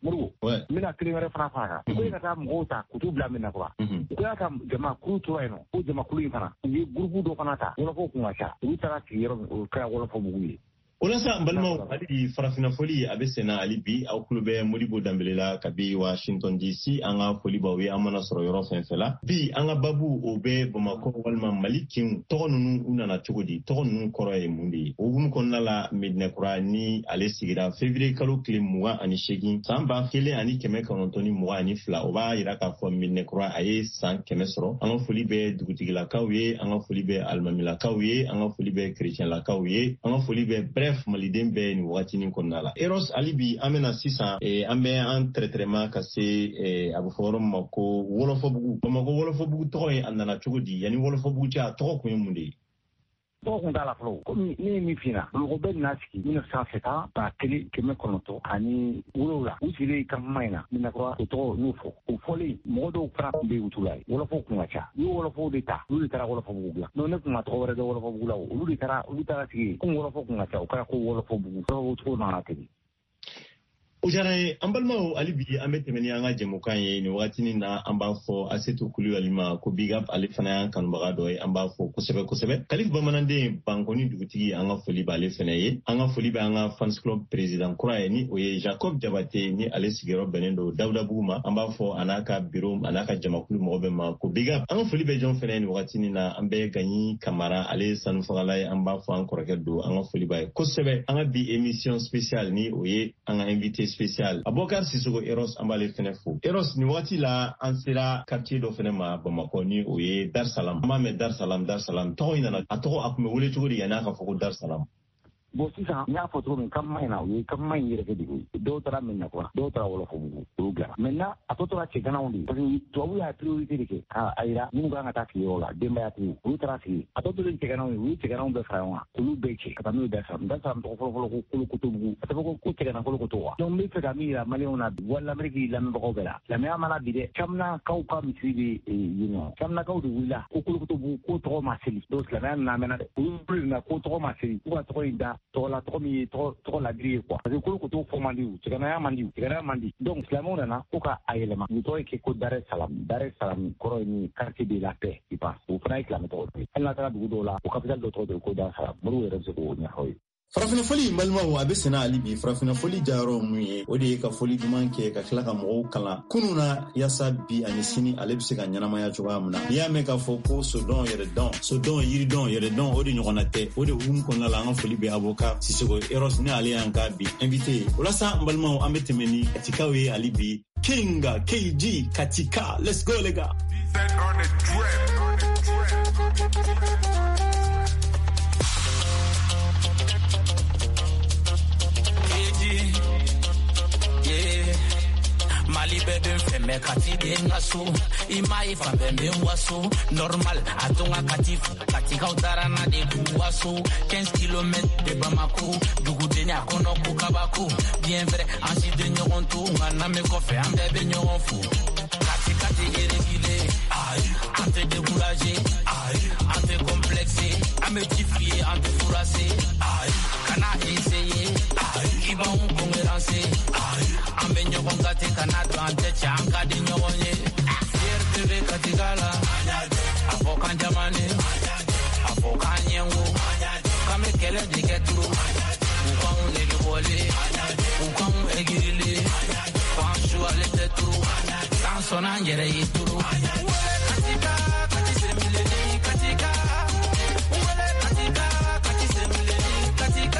[SPEAKER 3] n bɛna kelen wɛrɛ fana fara kan ko ka taa mɔgɔw ta k'u t'u bila Menakura ko y'a ka jamakulu tora yen nɔ o jamakulu in fana u ye gurupu dɔ fana ta wɔlɔfɔw kun ka ca olu taara sigi yɔrɔ min o kɛra wɔlɔfɔbugu ye
[SPEAKER 2] walasa balimaw hali bi farafina foli a bɛ senna hali bi aw tulo bɛ Modibo Danbele la kabi Washington DC an ka foli b'aw ye an mana sɔrɔ yɔrɔ fɛn fɛn la bi an ka babu o bɛ Bamako walima Mali kin tɔgɔ ninnu u nana cogo di tɔgɔ ninnu kɔrɔ ye mun de ye o hukumu kɔnɔna la Medinakura ni ale sigira février kalo tile 28 san 1922 o b'a yira k'a fɔ Medinakura a ye san 100 sɔrɔ an ka foli bɛ dugutigilakaw ye an ka foli bɛ alimamilakaw ye an ka foli bɛ chrétienlakaw ye an ka foli bɛ bref maliden bɛɛ ni wagati nin kɔnɔna la Eros hali bi an bɛna sisan an bɛ an traitement ka se a bɛ fɔ yɔrɔ min ma ko Wɔlɔfɔbugu Bamako Wɔlɔfɔbugu tɔgɔ in a nana cogo di yanni Wɔlɔfɔbugu cɛ a tɔgɔ kun ye mun de ye
[SPEAKER 3] tɔgɔ kun t'a la fɔlɔ komi ne ye min f'i ɲɛna Bamakɔ bɛɛ nana sigi 1907 1907 u sigilen campement in na Menakura o tɔgɔ n'o fɔ o fɔlen mɔgɔ dɔw fana tun bɛ yen u t'u la ye wɔlɔfɔw kun ka ca u ye wɔlɔfɔw de ta olu de taara Wɔlɔfɔbugu dilan donc ne kun ma tɔgɔ wɛrɛ dɔn Wɔlɔfɔbugu la olu taara sigi komi wɔlɔfɔ kun ka ca o kɛra ko Wɔlɔfɔbugu o cogo nana ten
[SPEAKER 2] o diyara n ye an balimaw hali bi an bɛ tɛmɛ ni an ka jɛmukan ye nin wagati na an b'a fɔ Asetu Kulibali ma ko big up ale fana y'an kanubaga dɔ ye an b'a fɔ kosɛbɛ kosɛbɛ Kalifu Bamananden Bankɔni dugutigi an ka foli b'ale fana ye an ka foli bɛ an ka fans club président kura ye ni o ye Jacob Jabate ni ale sigiyɔrɔ bɛnnen don Dawudabugu ma an b'a fɔ a n'a ka bureau a n'a ka jamakulu mɔgɔ bɛ ma ko big up an ka foli bɛ jɔn fana ye nin wagati na an bɛ Gaɲi Kamara ale sanufagala ye an b'a fɔ an kɔrɔkɛ don an ka foli b'a ye kosɛbɛ an ka bi émission spéciale ni o ye an ka invité spécial Abubakar Sisoko Eros an b'ale fɛnɛ fo Eros ni waati la an sera quartier dɔ fɛnɛ ma Bamako ni o ye Dar Salam an b'a mɛn Dar Salam tɔgɔ in nana a tɔgɔ a kun bɛ wele cogo di yanni a ka fɔ ko Dar Salam
[SPEAKER 3] bon sisan n y'a fɔ cogo min campement in na u ye campement in yɛrɛ kɛ de dɔw taara Menakura dɔw taara Wɔlɔfɔbugu olu dilan maintenant a tɔ tora cɛganaw de parce que tubabu y'a priorité de kɛ a yira minnu kan ka taa sigi yɔrɔ la denbayatigiw olu taara sigi a tɔ tolen cɛganaw ye u ye cɛganaw bɛɛ fara ɲɔgɔn kan olu bɛɛ cɛ ka taa n'u ye Dar Salam tɔgɔ fɔlɔfɔlɔ ko Kolokotobugu a tɛ fɔ ko cɛgana Kolokoto wa donc n bɛ fɛ ka min yira maliyɛnw na wali l'Amérique lamɛnbagaw bɛɛ la silamɛya mana bi dɛ Caminakaw ka misiri bɛ yen nɔ Caminakaw de wulila ko Kolokotobugu ko tɔgɔ ma seli donc silamɛya nana mɛnna dɛ olu de na ko tɔgɔ ma seli ko ka tɔgɔ in da tɔgɔ la tɔgɔ min ye tɔgɔ ladiri ye quoi parce que Kolokoto fɔ man di u cɛganaya man di donc silamɛw nana ko ka a yɛlɛma u tɔgɔ ye kɛ ko Dar es Salaam kɔrɔ ye min quartier de la paix i pense o fana ye silamɛ tɔgɔ ye hali n'a taara dugu dɔw la o capitale dɔ tɔgɔ de ko Dar es Salaam Moribo yɛrɛ bɛ se k'o ɲɛfɔ aw ye
[SPEAKER 2] farafina foli balmaw abe sena ali bi farafina foli jaro muye o de ka foli duman ke ka kila ka mɔgɔw kalan kununa yasa bi ani sini ale bɛ se ka ɲɛnamaya cogoya min na n'i y'a mɛn k'a fɔ ko sodɔn yɛrɛ dɔn sodɔn yiridɔn yɛrɛ dɔn o de ɲɔgɔnna tɛ o de hukumu kɔnɔna la an ka foli bɛ avocat Sisoko Eros ni ale y'an ka bi invité walasa n balimaw an bɛ tɛmɛ ni katikaw ye ali bi Kinga KG Katika let's go les gars.
[SPEAKER 9] Mali bebe feme kati denga so imai fa bebe waso normal atonga katika utara na de kuwaso 15 km de Bamako dugu denya kono ku kabako bien vrai ansi de nyoron to ngana me ko fe am bebe nyoron fu kati irrégulier ante découragé ante complexé ame tiflié ante fourrassé kana essayer iba un congélancé ame nyoron gate kana ante changa di nyoronye fierté de katigala avokan jamane avokan nyengo kame kele de getru ukon le bolé ukon egirili kwanshu ale tetru tansona yere yitru katika katisemile katika wala katika katisemile katika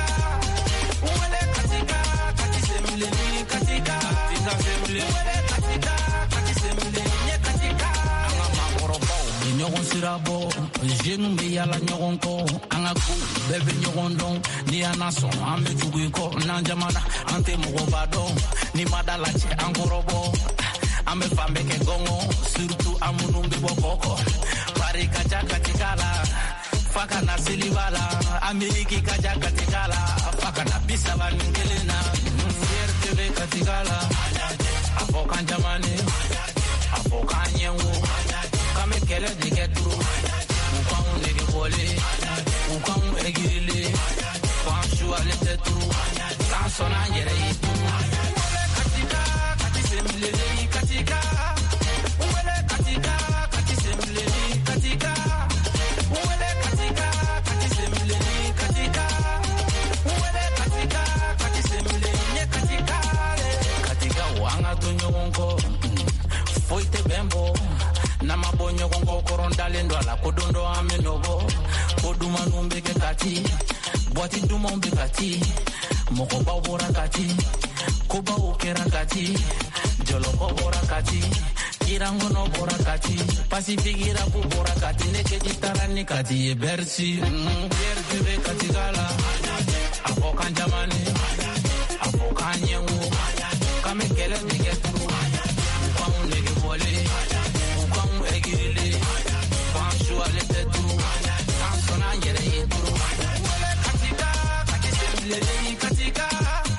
[SPEAKER 9] wala katika katisemile katika katisemile katika katisemile katika ama korobo nyogon sirabo jenu me yala nyogon ko anga ku bebe nyogon don ni anaso ame jugu ko na jamana ante mo bado ni madala che angorobo ame fambe ke gongo surtout amunumbe bokoko pari kaja katikala faka na silibala ameriki kaja katikala faka na bisaba ningelena fierté de katikala avokan jamane avokan nyengo kame kele de getru ukon de bolé ukon egirili kwanshu ale tetru tansona yere yitu katika katisemile katika wala katika katisemile katika wala katika katisemile katika wala katika katisemile katika wanga tunyongo foite bembo na mabonyo kongo korondale ndo ala kodondo amenobo koduma numbe ke kati boati duma umbe kati moko babora kati koba ukera kati jolo bora kati kirango no bora kati pasifigira ku bora kati neke jitarani kati e bersi pierde kati gala avokan jamane avokan nyengo kame kele digetru ukon nege bole ukon egirili kwanshu ale tetru kansona yere yetru katika katisemile katika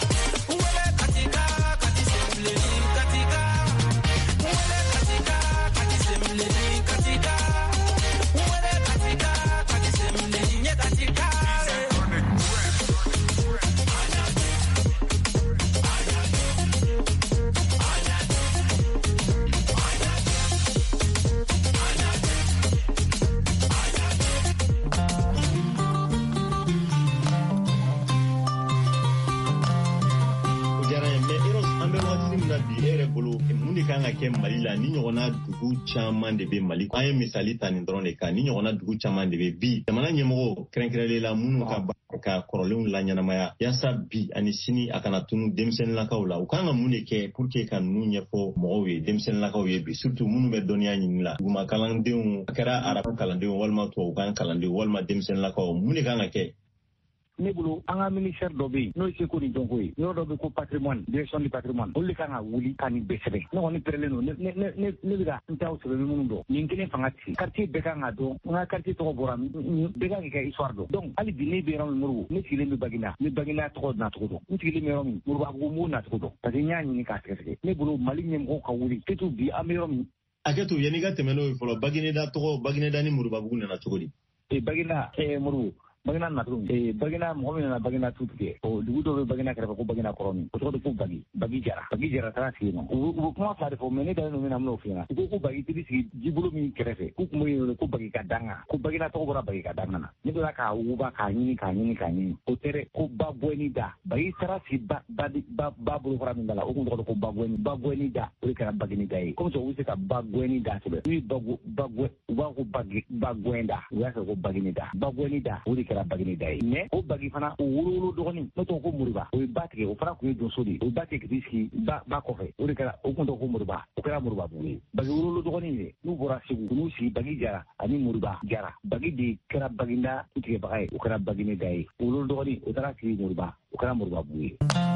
[SPEAKER 2] ke Mali la ni ɲɔgɔnna dugu caman de bɛ Mali an ye misali ta nin dɔrɔn de kan ni ɲɔgɔnna dugu caman de bɛ bi jamana ɲɛmɔgɔ kɛrɛnkɛrɛnlen la minnu ka kɔrɔlenw la ɲɛnamaya yaasa bi ani sini a kana tunu denmisɛnninlakaw la u kan ka mun de kɛ pour que ka ninnu ɲɛfɔ mɔgɔw ye denmisɛnninlakaw ye bi surtout minnu bɛ dɔnniya ɲini la duguma kalandenw a kɛra arabu kalandenw walima tubabukan kalandenw walima denmisɛnninlakaw mun de kan ka kɛ
[SPEAKER 3] ne bolo an ka ministère dɔ bɛ yen n'o ye seko ni dɔnko ye yɔrɔ dɔ bɛ ko patrimoine direction du patrimoine olu de kan ka wuli ka nin bɛɛ sɛbɛn ne kɔni pɛrɛlen don ne bɛ ka n ta sɛbɛn minnu dɔn nin kelen fanga ti quartier bɛɛ kan ka dɔn n ka quartier tɔgɔ bɔra bɛɛ kan k'i ka histoire dɔn donc hali bi ne bɛ yɔrɔ min Moribo ne sigilen bɛ Baginda n bɛ Baginda tɔgɔ nacogo dɔn n sigilen bɛ yɔrɔ min Moribabugu n b'o nacogo dɔn parce que n y'a ɲini k'a sɛgɛsɛgɛ ne bolo Mali ɲɛmɔgɔw ka wuli surtout bi an bɛ yɔrɔ min
[SPEAKER 2] hakɛto yanni ka tɛmɛ n'o ye fɔlɔ Baginda tɔgɔ Baginda ni Moribabugu nana cogo di
[SPEAKER 3] Baginda Moribo bagina na trum bagina mo na bagina tutke o dugu do bagina kare ko bagina koroni o to ko bagi jara tara sino u ko fa fo mene da no mina mo fina ko bagi tidi si jibulu mi krefe ku mo ko bagi kadanga ko bagina to bora bagi kadanga na ni do ka u ba ka ni o tere ko babweni da bagi tara si ba bulu fara min dala o ko babweni da o ka bagini dai ko so usi ka bagweni da so wi bagwenda ya ko bagini da bagweni da o ka bagini dai ne o bagi fana o wuro dogoni no to ko muriba o batike o fara ko do sodi o batike diski ba ko fe o ka o ko muriba o ka muriba bu bagi wuro dogoni ne nu bora sigu nu si bagi jara ani muriba jara bagi di kara baginda utike bagai o ka bagini dai wuro dogoni o tara ki muriba o ka muriba bu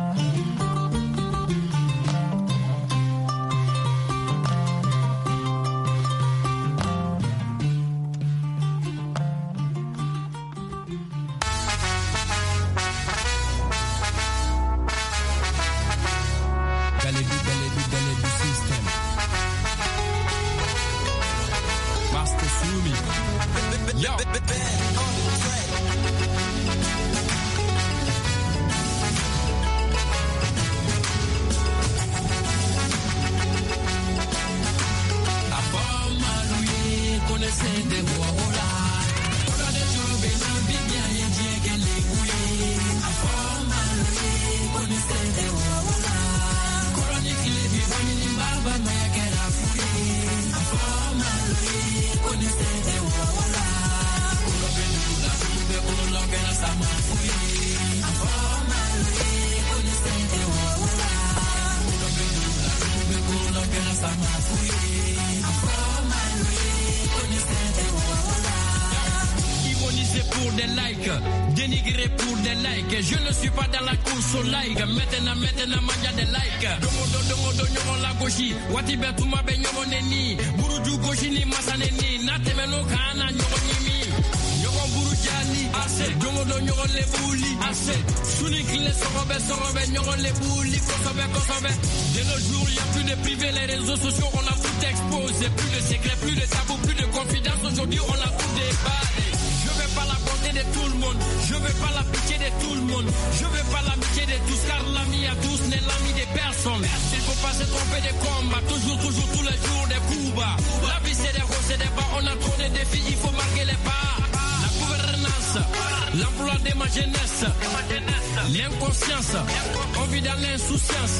[SPEAKER 10] Dénigré pour des likes, je ne suis pas dans la course au like. Maintenant, manja des likes. Domodo, nyomo la goshi. Wati betuma be nyomo neni. Buruju goshi ni masaneni. Natemeno kana nyomo nimi. Nyomo burujani, ase. Domodo nyomo le bouli, ase. Sunik le sorobe, nyomo le bouli, kosobe. De nos jours, il n'y a plus de privé, les réseaux sociaux, on a tout exposé. Plus de secrets, plus de tabous, plus de confidence. Aujourd'hui, on a tout déballé. Je veux pas la bonté de tout le monde, je veux pas la pitié de tout le monde, je veux pas l'amitié de tous, car l'ami à tous n'est l'ami des personnes. Il faut pas se tromper des combats, toujours, tous les jours des coups bas. La vie c'est des hauts, c'est des bas, on a trop de défis, il faut marquer les pas. La gouvernance, l'emploi de ma jeunesse, l'inconscience, on vit dans l'insouciance.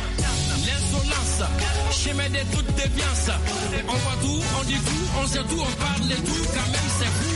[SPEAKER 10] L'insolence, chemin de toute déviance. On voit tout, on dit tout, on sait tout, on parle de tout, quand même c'est fou.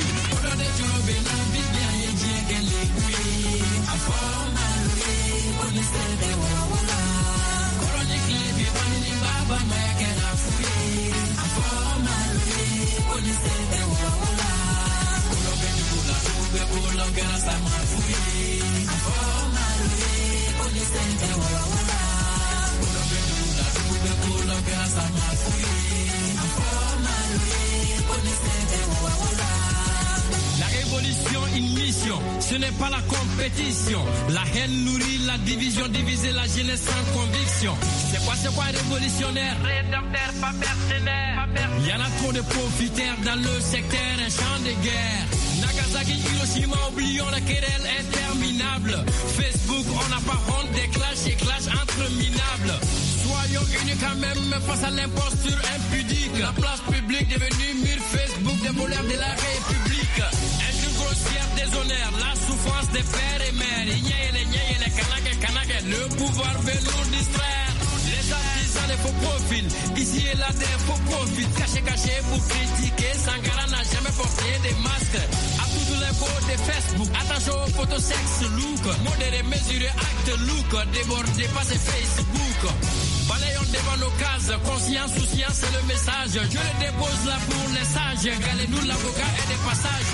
[SPEAKER 10] La révolution, une mission, ce n'est pas la compétition. La haine nourrit la division, diviser la jeunesse sans conviction. C'est quoi révolutionnaire? Rédempteur, pas mercenaire. Il y en a trop de profiteurs dans le secteur, un champ de guerre. Nagasaki, Hiroshima, oublions la querelle interminable. Facebook, on n'a pas honte des clashs et clashs entre minables. Soyons unis quand même face à l'imposture impudique. La place publique devenue mur Facebook des voleurs de la République. Injure grossière, déshonneur, la souffrance des pères et mères. Les kanake, le pouvoir veut nous distraire. Les artisans, les faux profils, ici et là des faux profils. Caché pour critiquer, Sankara n'a jamais porté des masques. À tous les mots de Facebook, attention aux photos sexe look. Modéré, mesuré, acte look, débordé par ces Facebook. Balayons devant nos cases, conscience, souciance, c'est le message. Je le dépose là pour les sages. Galez-nous l'avocat et des passages.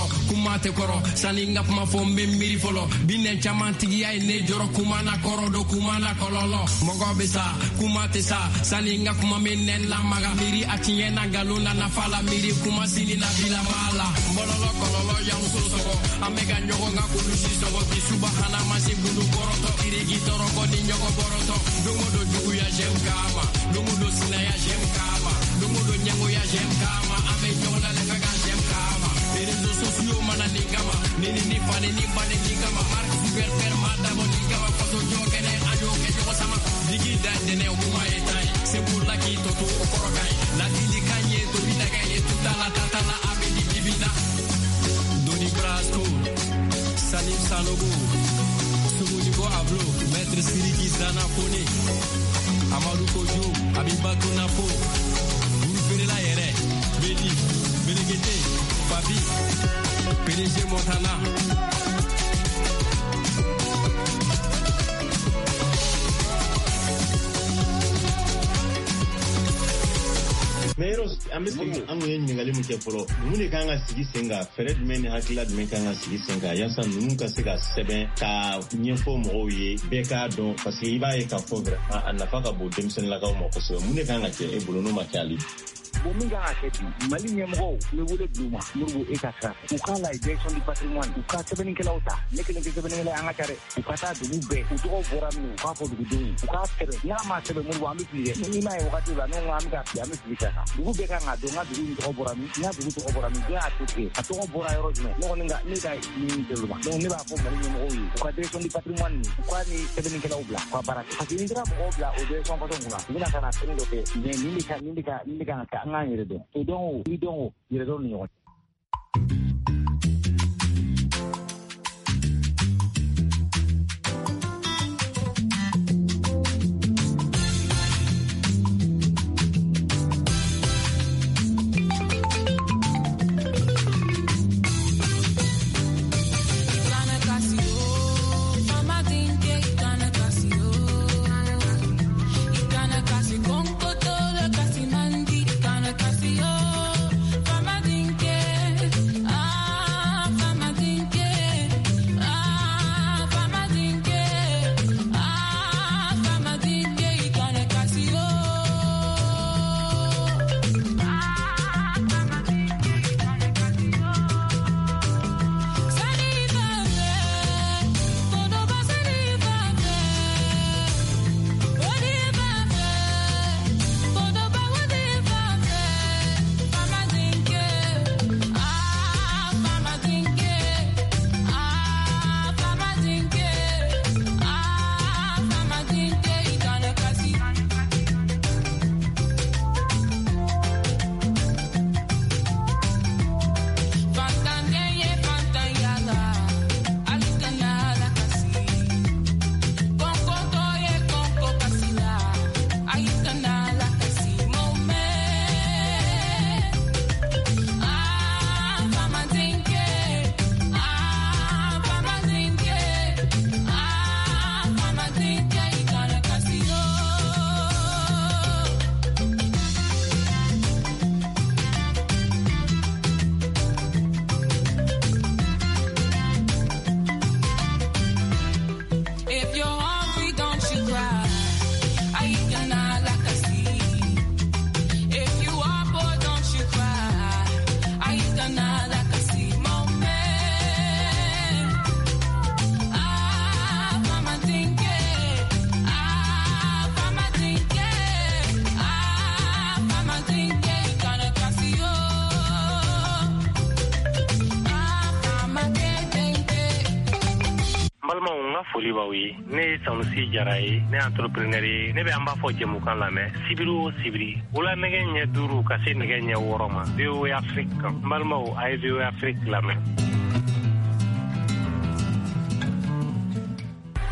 [SPEAKER 10] kuma te koro saninga kuma fo mbiri folo binen chamantigi ay ne joro kuma na koro do kuma na kololo mogo besa kuma te sa saninga kuma minen la maga miri atinye na galuna na fala miri kuma sini na bila mala mololo kololo yang susogo amega nyogo nga kulushi sogo kisubahana masibulu koroto irigi toro koni nyogo boroto dungo do jugu ya jem kama dungo do sina ya jem kama dungo do nyango ya jem kama ame nyola le kaga jem kama rezo sosio mana nikama nini ni fane ni bane nikama mark super permata bo nikama foto joke ne ajo ke jogo sama digi dande ne kuma etai sepula ki toto okorokai la dili kanye to bitaga ye tutala tatala ame di bibina doni brasto salim sanogo Sumudigo Ablo, Maître Siriki Zana Pone, Amadou Kojo, Abibatu Napo, Gourouferela Yere, Bedi, Belegete, Fabi, PDG Montana.
[SPEAKER 2] Meros amesiki angu yenye ngali mke polo mune kanga sigi senga Fred men hakila men kanga sigi senga yasa nunka sega sebe ka nyefo mo ye beka don parce que iba e ka fondre anafaka bo demsen la ka mo ko so mune kanga ke e bolono makali
[SPEAKER 3] Bominga aketi mali nyemgo le wole bluma murgo ekaka ukala direction du patrimoine ukata benin kelauta nekele benin le angakare ukata dubu be uto borami ukafo dubu duni ukatere nyama sebe murgo amipile ni mai wakati ba no ngamga ya amipile dubu be kanga donga dubu to borami nya dubu to borami ya atuke ato bora yorojme no ninga ni dai ni deluma no ni ba ko mali nyemgo ukata direction du patrimoine ukani benin kelaubla kwa baraka hakindira mo obla o direction patongula ngina kana tendo ke ni ka ka Yeredo. We don't know.
[SPEAKER 11] ne Sanusi Jaraye ne entrepreneur ne be amba fo jemu kan la me sibiru sibiri wala nege nya duru ka se nege nya woroma be Afrique malmo ay be Afrique la me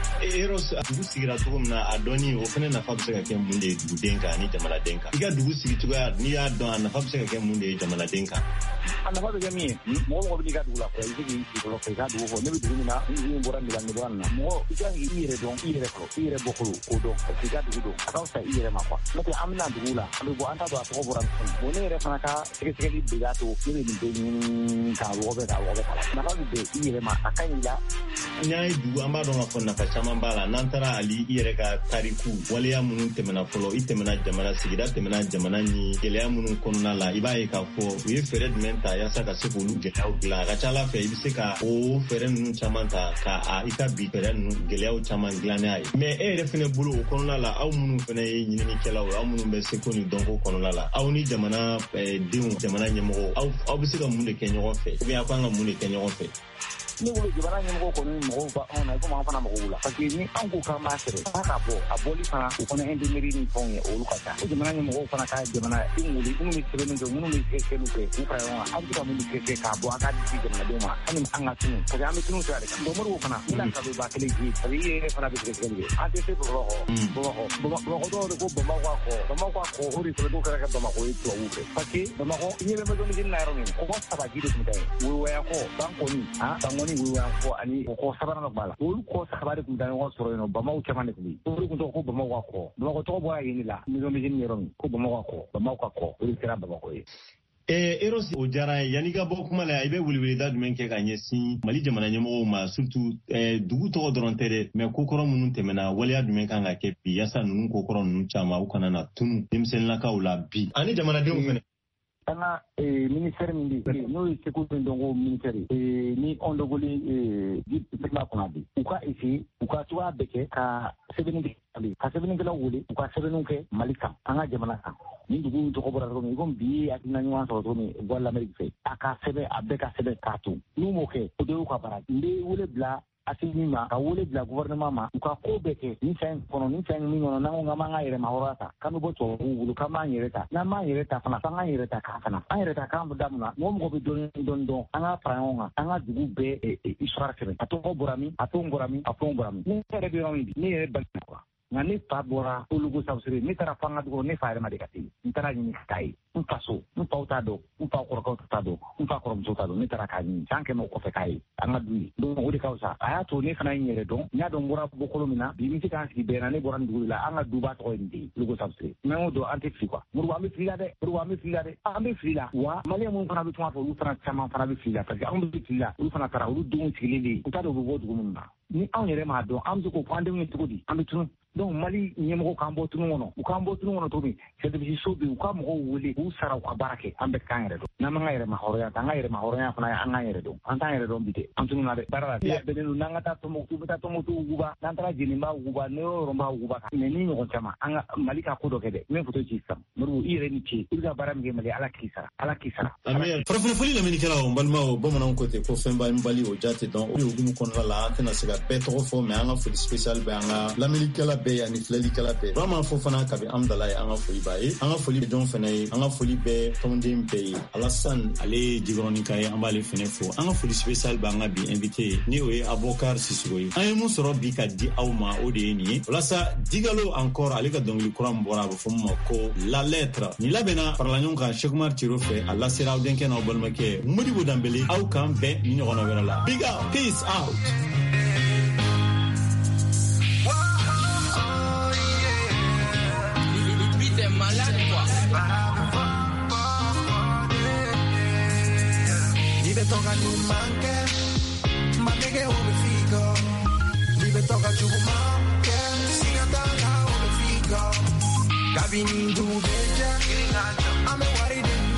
[SPEAKER 2] Eros dugu sigira cogo min na a dɔnni o fana nafa bɛ se ka kɛ mun de ye duguden kan ani jamanaden kan? I ka dugu sigi cogoya n'i y'a dɔn a nafa bɛ se ka kɛ mun de ye jamanaden kan?
[SPEAKER 3] A nafa bɛ kɛ min ye mɔgɔ mɔgɔ bɛ n'i ka dugu la fɔlɔ i bɛ se k'i sigi fɔlɔ i ka dugu fɔ ne bɛ dugu min na ni dugu in bɔra nin bɔra nin na mɔgɔ i ka i yɛrɛ dɔn i yɛrɛ fɔlɔ i yɛrɛ bɔkolo k'o dɔn i ka dugu dɔn a ka fisa i yɛrɛ ma quoi n'o tɛ an bɛna dugu la an bɛ bɔ an t'a dɔn a tɔgɔ bɔra min bon ne yɛrɛ fana ka sɛgɛsɛgɛli de y'a to ne bɛ nin bɛɛ ɲini k'a wɔgɔbɛ k'a wɔgɔbɛ k'a la nafa bɛ bɛn i yɛrɛ ma a ka ɲi la.
[SPEAKER 2] N'i y'a ye dugu an b'a dɔn k'a fɔ nafa caman b'a la n'an taara hali i yɛrɛ ka tariku waleya minnu tɛmɛna fɔlɔ i tɛmɛna jamana sigida tɛmɛna jamana ni gɛlɛya minnu kɔnɔna la i b'a ye k'a fɔ u ye fɛɛrɛ jumɛn ta yaasa ka se k'olu gɛlɛyaw dilan a ka ca ala fɛ i bɛ se ka o fɛɛrɛ ninnu caman ta ka i ka bi fɛɛrɛ ninnu gɛlɛyaw caman dilan n'a ye mais e yɛrɛ fɛnɛ bolo o kɔnɔna la aw minnu fɛnɛ ye ɲininikɛlaw aw minnu bɛ seko ni dɔnko kɔnɔna la aw ni jamana denw jamana ɲɛmɔgɔw aw bɛ se ka mun de kɛ ɲɔgɔn fɛ ou bien aw kan ka mun de kɛ ɲɔgɔn fɛ?
[SPEAKER 3] Ne bolo jamana ɲɛmɔgɔ kɔni mɔgɔw ba anw na komi an fana mɔgɔw la parce que ni an ko k'an b'a sɛbɛn f'a ka bɔ a bɔli fana o fana indemnité ni fɛnw ye olu ka ca o jamana ɲɛmɔgɔw fana ka jamana den wuli minnu bɛ sɛbɛnni kɛ minnu bɛ sɛgɛsɛgɛliw kɛ k'u fara ɲɔgɔn kan an bɛ se ka mun de sɛgɛsɛgɛ k'a bɔ an k'a di jamanadenw ma ani an ka tunu parce que an bɛ tunu sira de kan donc Modibo fana i n'a ka ba kelen ji parce que i yɛrɛ fana bɛ sɛgɛsɛgɛli kɛ an tɛ se Bamakɔ dɔw de ko Bamakɔ ka kɔ o de fana dɔw kɛra kɛ Bamakɔ ye tubabuw fɛ parce que Bamakɔ i ɲɛ bɛ maison na yɔrɔ min kɔgɔ 3 ji de tun bɛ yen woyoyakɔ Bankɔni Bankɔni woyoyakɔ ani o kɔ sabanan b'a la olu kɔ saba de tun bɛ ɲɔgɔn sɔrɔ yen nɔ Bamakɔ caman de tun bɛ yen olu tun tɔgɔ ko Bamakɔ kɔ Bamakɔ tɔgɔ bɔra yen de la maison yɔrɔ min ko Bamakɔ ka kɔ olu kɛra Bamakɔ ye.
[SPEAKER 2] Eros o diyara yanni ka bɔ kuma la i bɛ weleweleda jumɛn kɛ ka ɲɛsin Mali jamana ɲɛmɔgɔw ma surtout dugu tɔgɔ dɔrɔn tɛ dɛ mais kokɔrɔ minnu tɛmɛna waleya jumɛn kan ka kɛ bi yaasa ninnu kokɔrɔ ninnu caman u kana na tunu denmisɛnninlakaw la bi ani jamanadenw fɛnɛ.
[SPEAKER 3] An ka ministère min bɛ yen n'o ye seko ni dɔnko ministère ye ni on dɔgɔlen diplôme kunna bi u ka essayer u ka cogoya bɛɛ kɛ ka sɛbɛnni kɛ ka sɛbɛnnikɛlaw wele u ka sɛbɛnniw kɛ Mali kan an ka jamana kan ni dugu tɔgɔ bɔra cogo min komi bi hakilina ɲuman sɔrɔ cogo min voix de l'Amérique fɛ a ka sɛbɛn a bɛɛ ka sɛbɛn k'a to n'u m'o kɛ o de y'u ka baara n bɛ wele bila Assimi ma ka wele bila gouvernement ma u ka ko bɛɛ kɛ ni fɛn kɔnɔ ni fɛn min kɔnɔ n'an ko k'an b'an ka yɛrɛma hɔrɔnya ta k'an bɛ bɔ tubabuw bolo k'an b'an yɛrɛ ta n'an b'an yɛrɛ ta fana f'an k'an yɛrɛ ta k'a fana an yɛrɛ ta k'an bɛ da mun na mɔgɔ bɛ dɔɔni dɔn an ka fara ɲɔgɔn kan an ka dugu bɛɛ histoire sɛbɛn a tɔgɔ bɔra min a fɛnw bɔra min a fɛnw bɔra min ne yɛrɛ bɛ yɔrɔ min bi ne yɛrɛ bali quoi nka ne fa bɔra Olugu Sabusire ne taara fɔ an ka dugu ne fa yɛrɛ ma de ka se n taara ɲini k'a ye n faso n faw t'a dɔn n fa kɔrɔkɛw t'a dɔn n fa kɔrɔmuso t'a dɔn ne taara k'a ɲini san kɛmɛ kɔfɛ k'a ye an ka du ye donc o de ka fisa a y'a to ne fana ye n yɛrɛ dɔn n y'a dɔn n bɔra bɔkolo min na bi n bɛ se k'an sigi bɛɛ na ne bɔra nin dugu la an ka duba tɔgɔ ye nin de ye Olugu Sabusire mais o don an tɛ fili quoi Modibo an bɛ fili la dɛ Modibo an bɛ fili la dɛ an bɛ fili la wa maliyɛn minnu fana bɛ tun fɛ olu fana caman fana bɛ fili la parce que anw bɛ fili la olu fana taara olu denw sigilen de ye u t'a dɔn u bɛ bɔ dugu minnu na ni anw yɛrɛ m'a dɔn an bɛ se k'o fɔ an denw ye cogo di an bɛ tunu donc Mali ɲɛmɔgɔ k'an bɔ tunu kɔnɔ u k'an bɔ tunu kɔnɔ cogo min service so bɛ yen u ka mɔgɔw wele k'u sara u ka baara kɛ an bɛɛ k'an yɛrɛ dɔn n'an m'an ka yɛrɛma hɔrɔnya ta an ka yɛrɛma hɔrɔnya fana ye an k'an yɛrɛ dɔn an t'an yɛrɛ dɔn bi dɛ an tunu na dɛ baara la bɛnnen don n'an ka taa Tɔnbukutu bɛ taa Tɔnbukutu wuguba n'an taara Jɛnɛba wuguba ne yɔrɔ b'a wuguba mais ni ɲɔgɔn caman an ka Mali ka ko dɔ kɛ dɛ n bɛ foto ci sisan Modibo i yɛrɛ ni ce i bɛ ka baara min kɛ Mali Ala k'i sara Ala k'i sara.
[SPEAKER 2] Farafinfoli lamɛnnikɛlaw n balimaw bamananw ko ten ko fɛn b'a bali o ja tɛ dɔn o hukumu kɔnɔna la an tɛna se ka bɛɛ tɔgɔ fɔ mais an ka foli spécial bɛ an ka lamɛnnikɛla bɛɛ ani filɛlikɛla bɛɛ vraiment fɔ fana kabi Amdala ye an ka foli b'a ye an ka foli bɛ jɔn fana ye an ka foli bɛɛ tɔnden bɛɛ ye Alassane ale ye jikɔrɔnika ye an b'ale fana fɔ an ka foli spécial b'an ka bi invité ye ni o ye Abokar Sissogo ye an ye mun sɔrɔ bi ka di aw ma o de ye nin ye walasa Digalo encore ale ka dɔnkili kura min bɔra a bɛ fɔ min ma ko La Lettre nin labɛnna farala ɲɔgɔn kan Cheikh Oumar Tiro fɛ a lasera aw denkɛ n'aw balimakɛ Modibo Dembele aw k'an bɛn ni ɲɔgɔnna wɛrɛ la big up peace out.
[SPEAKER 6] Toca tu manke que ome fico. Liebe toca tu manke, siga tanga ome fico. Cabini du beja,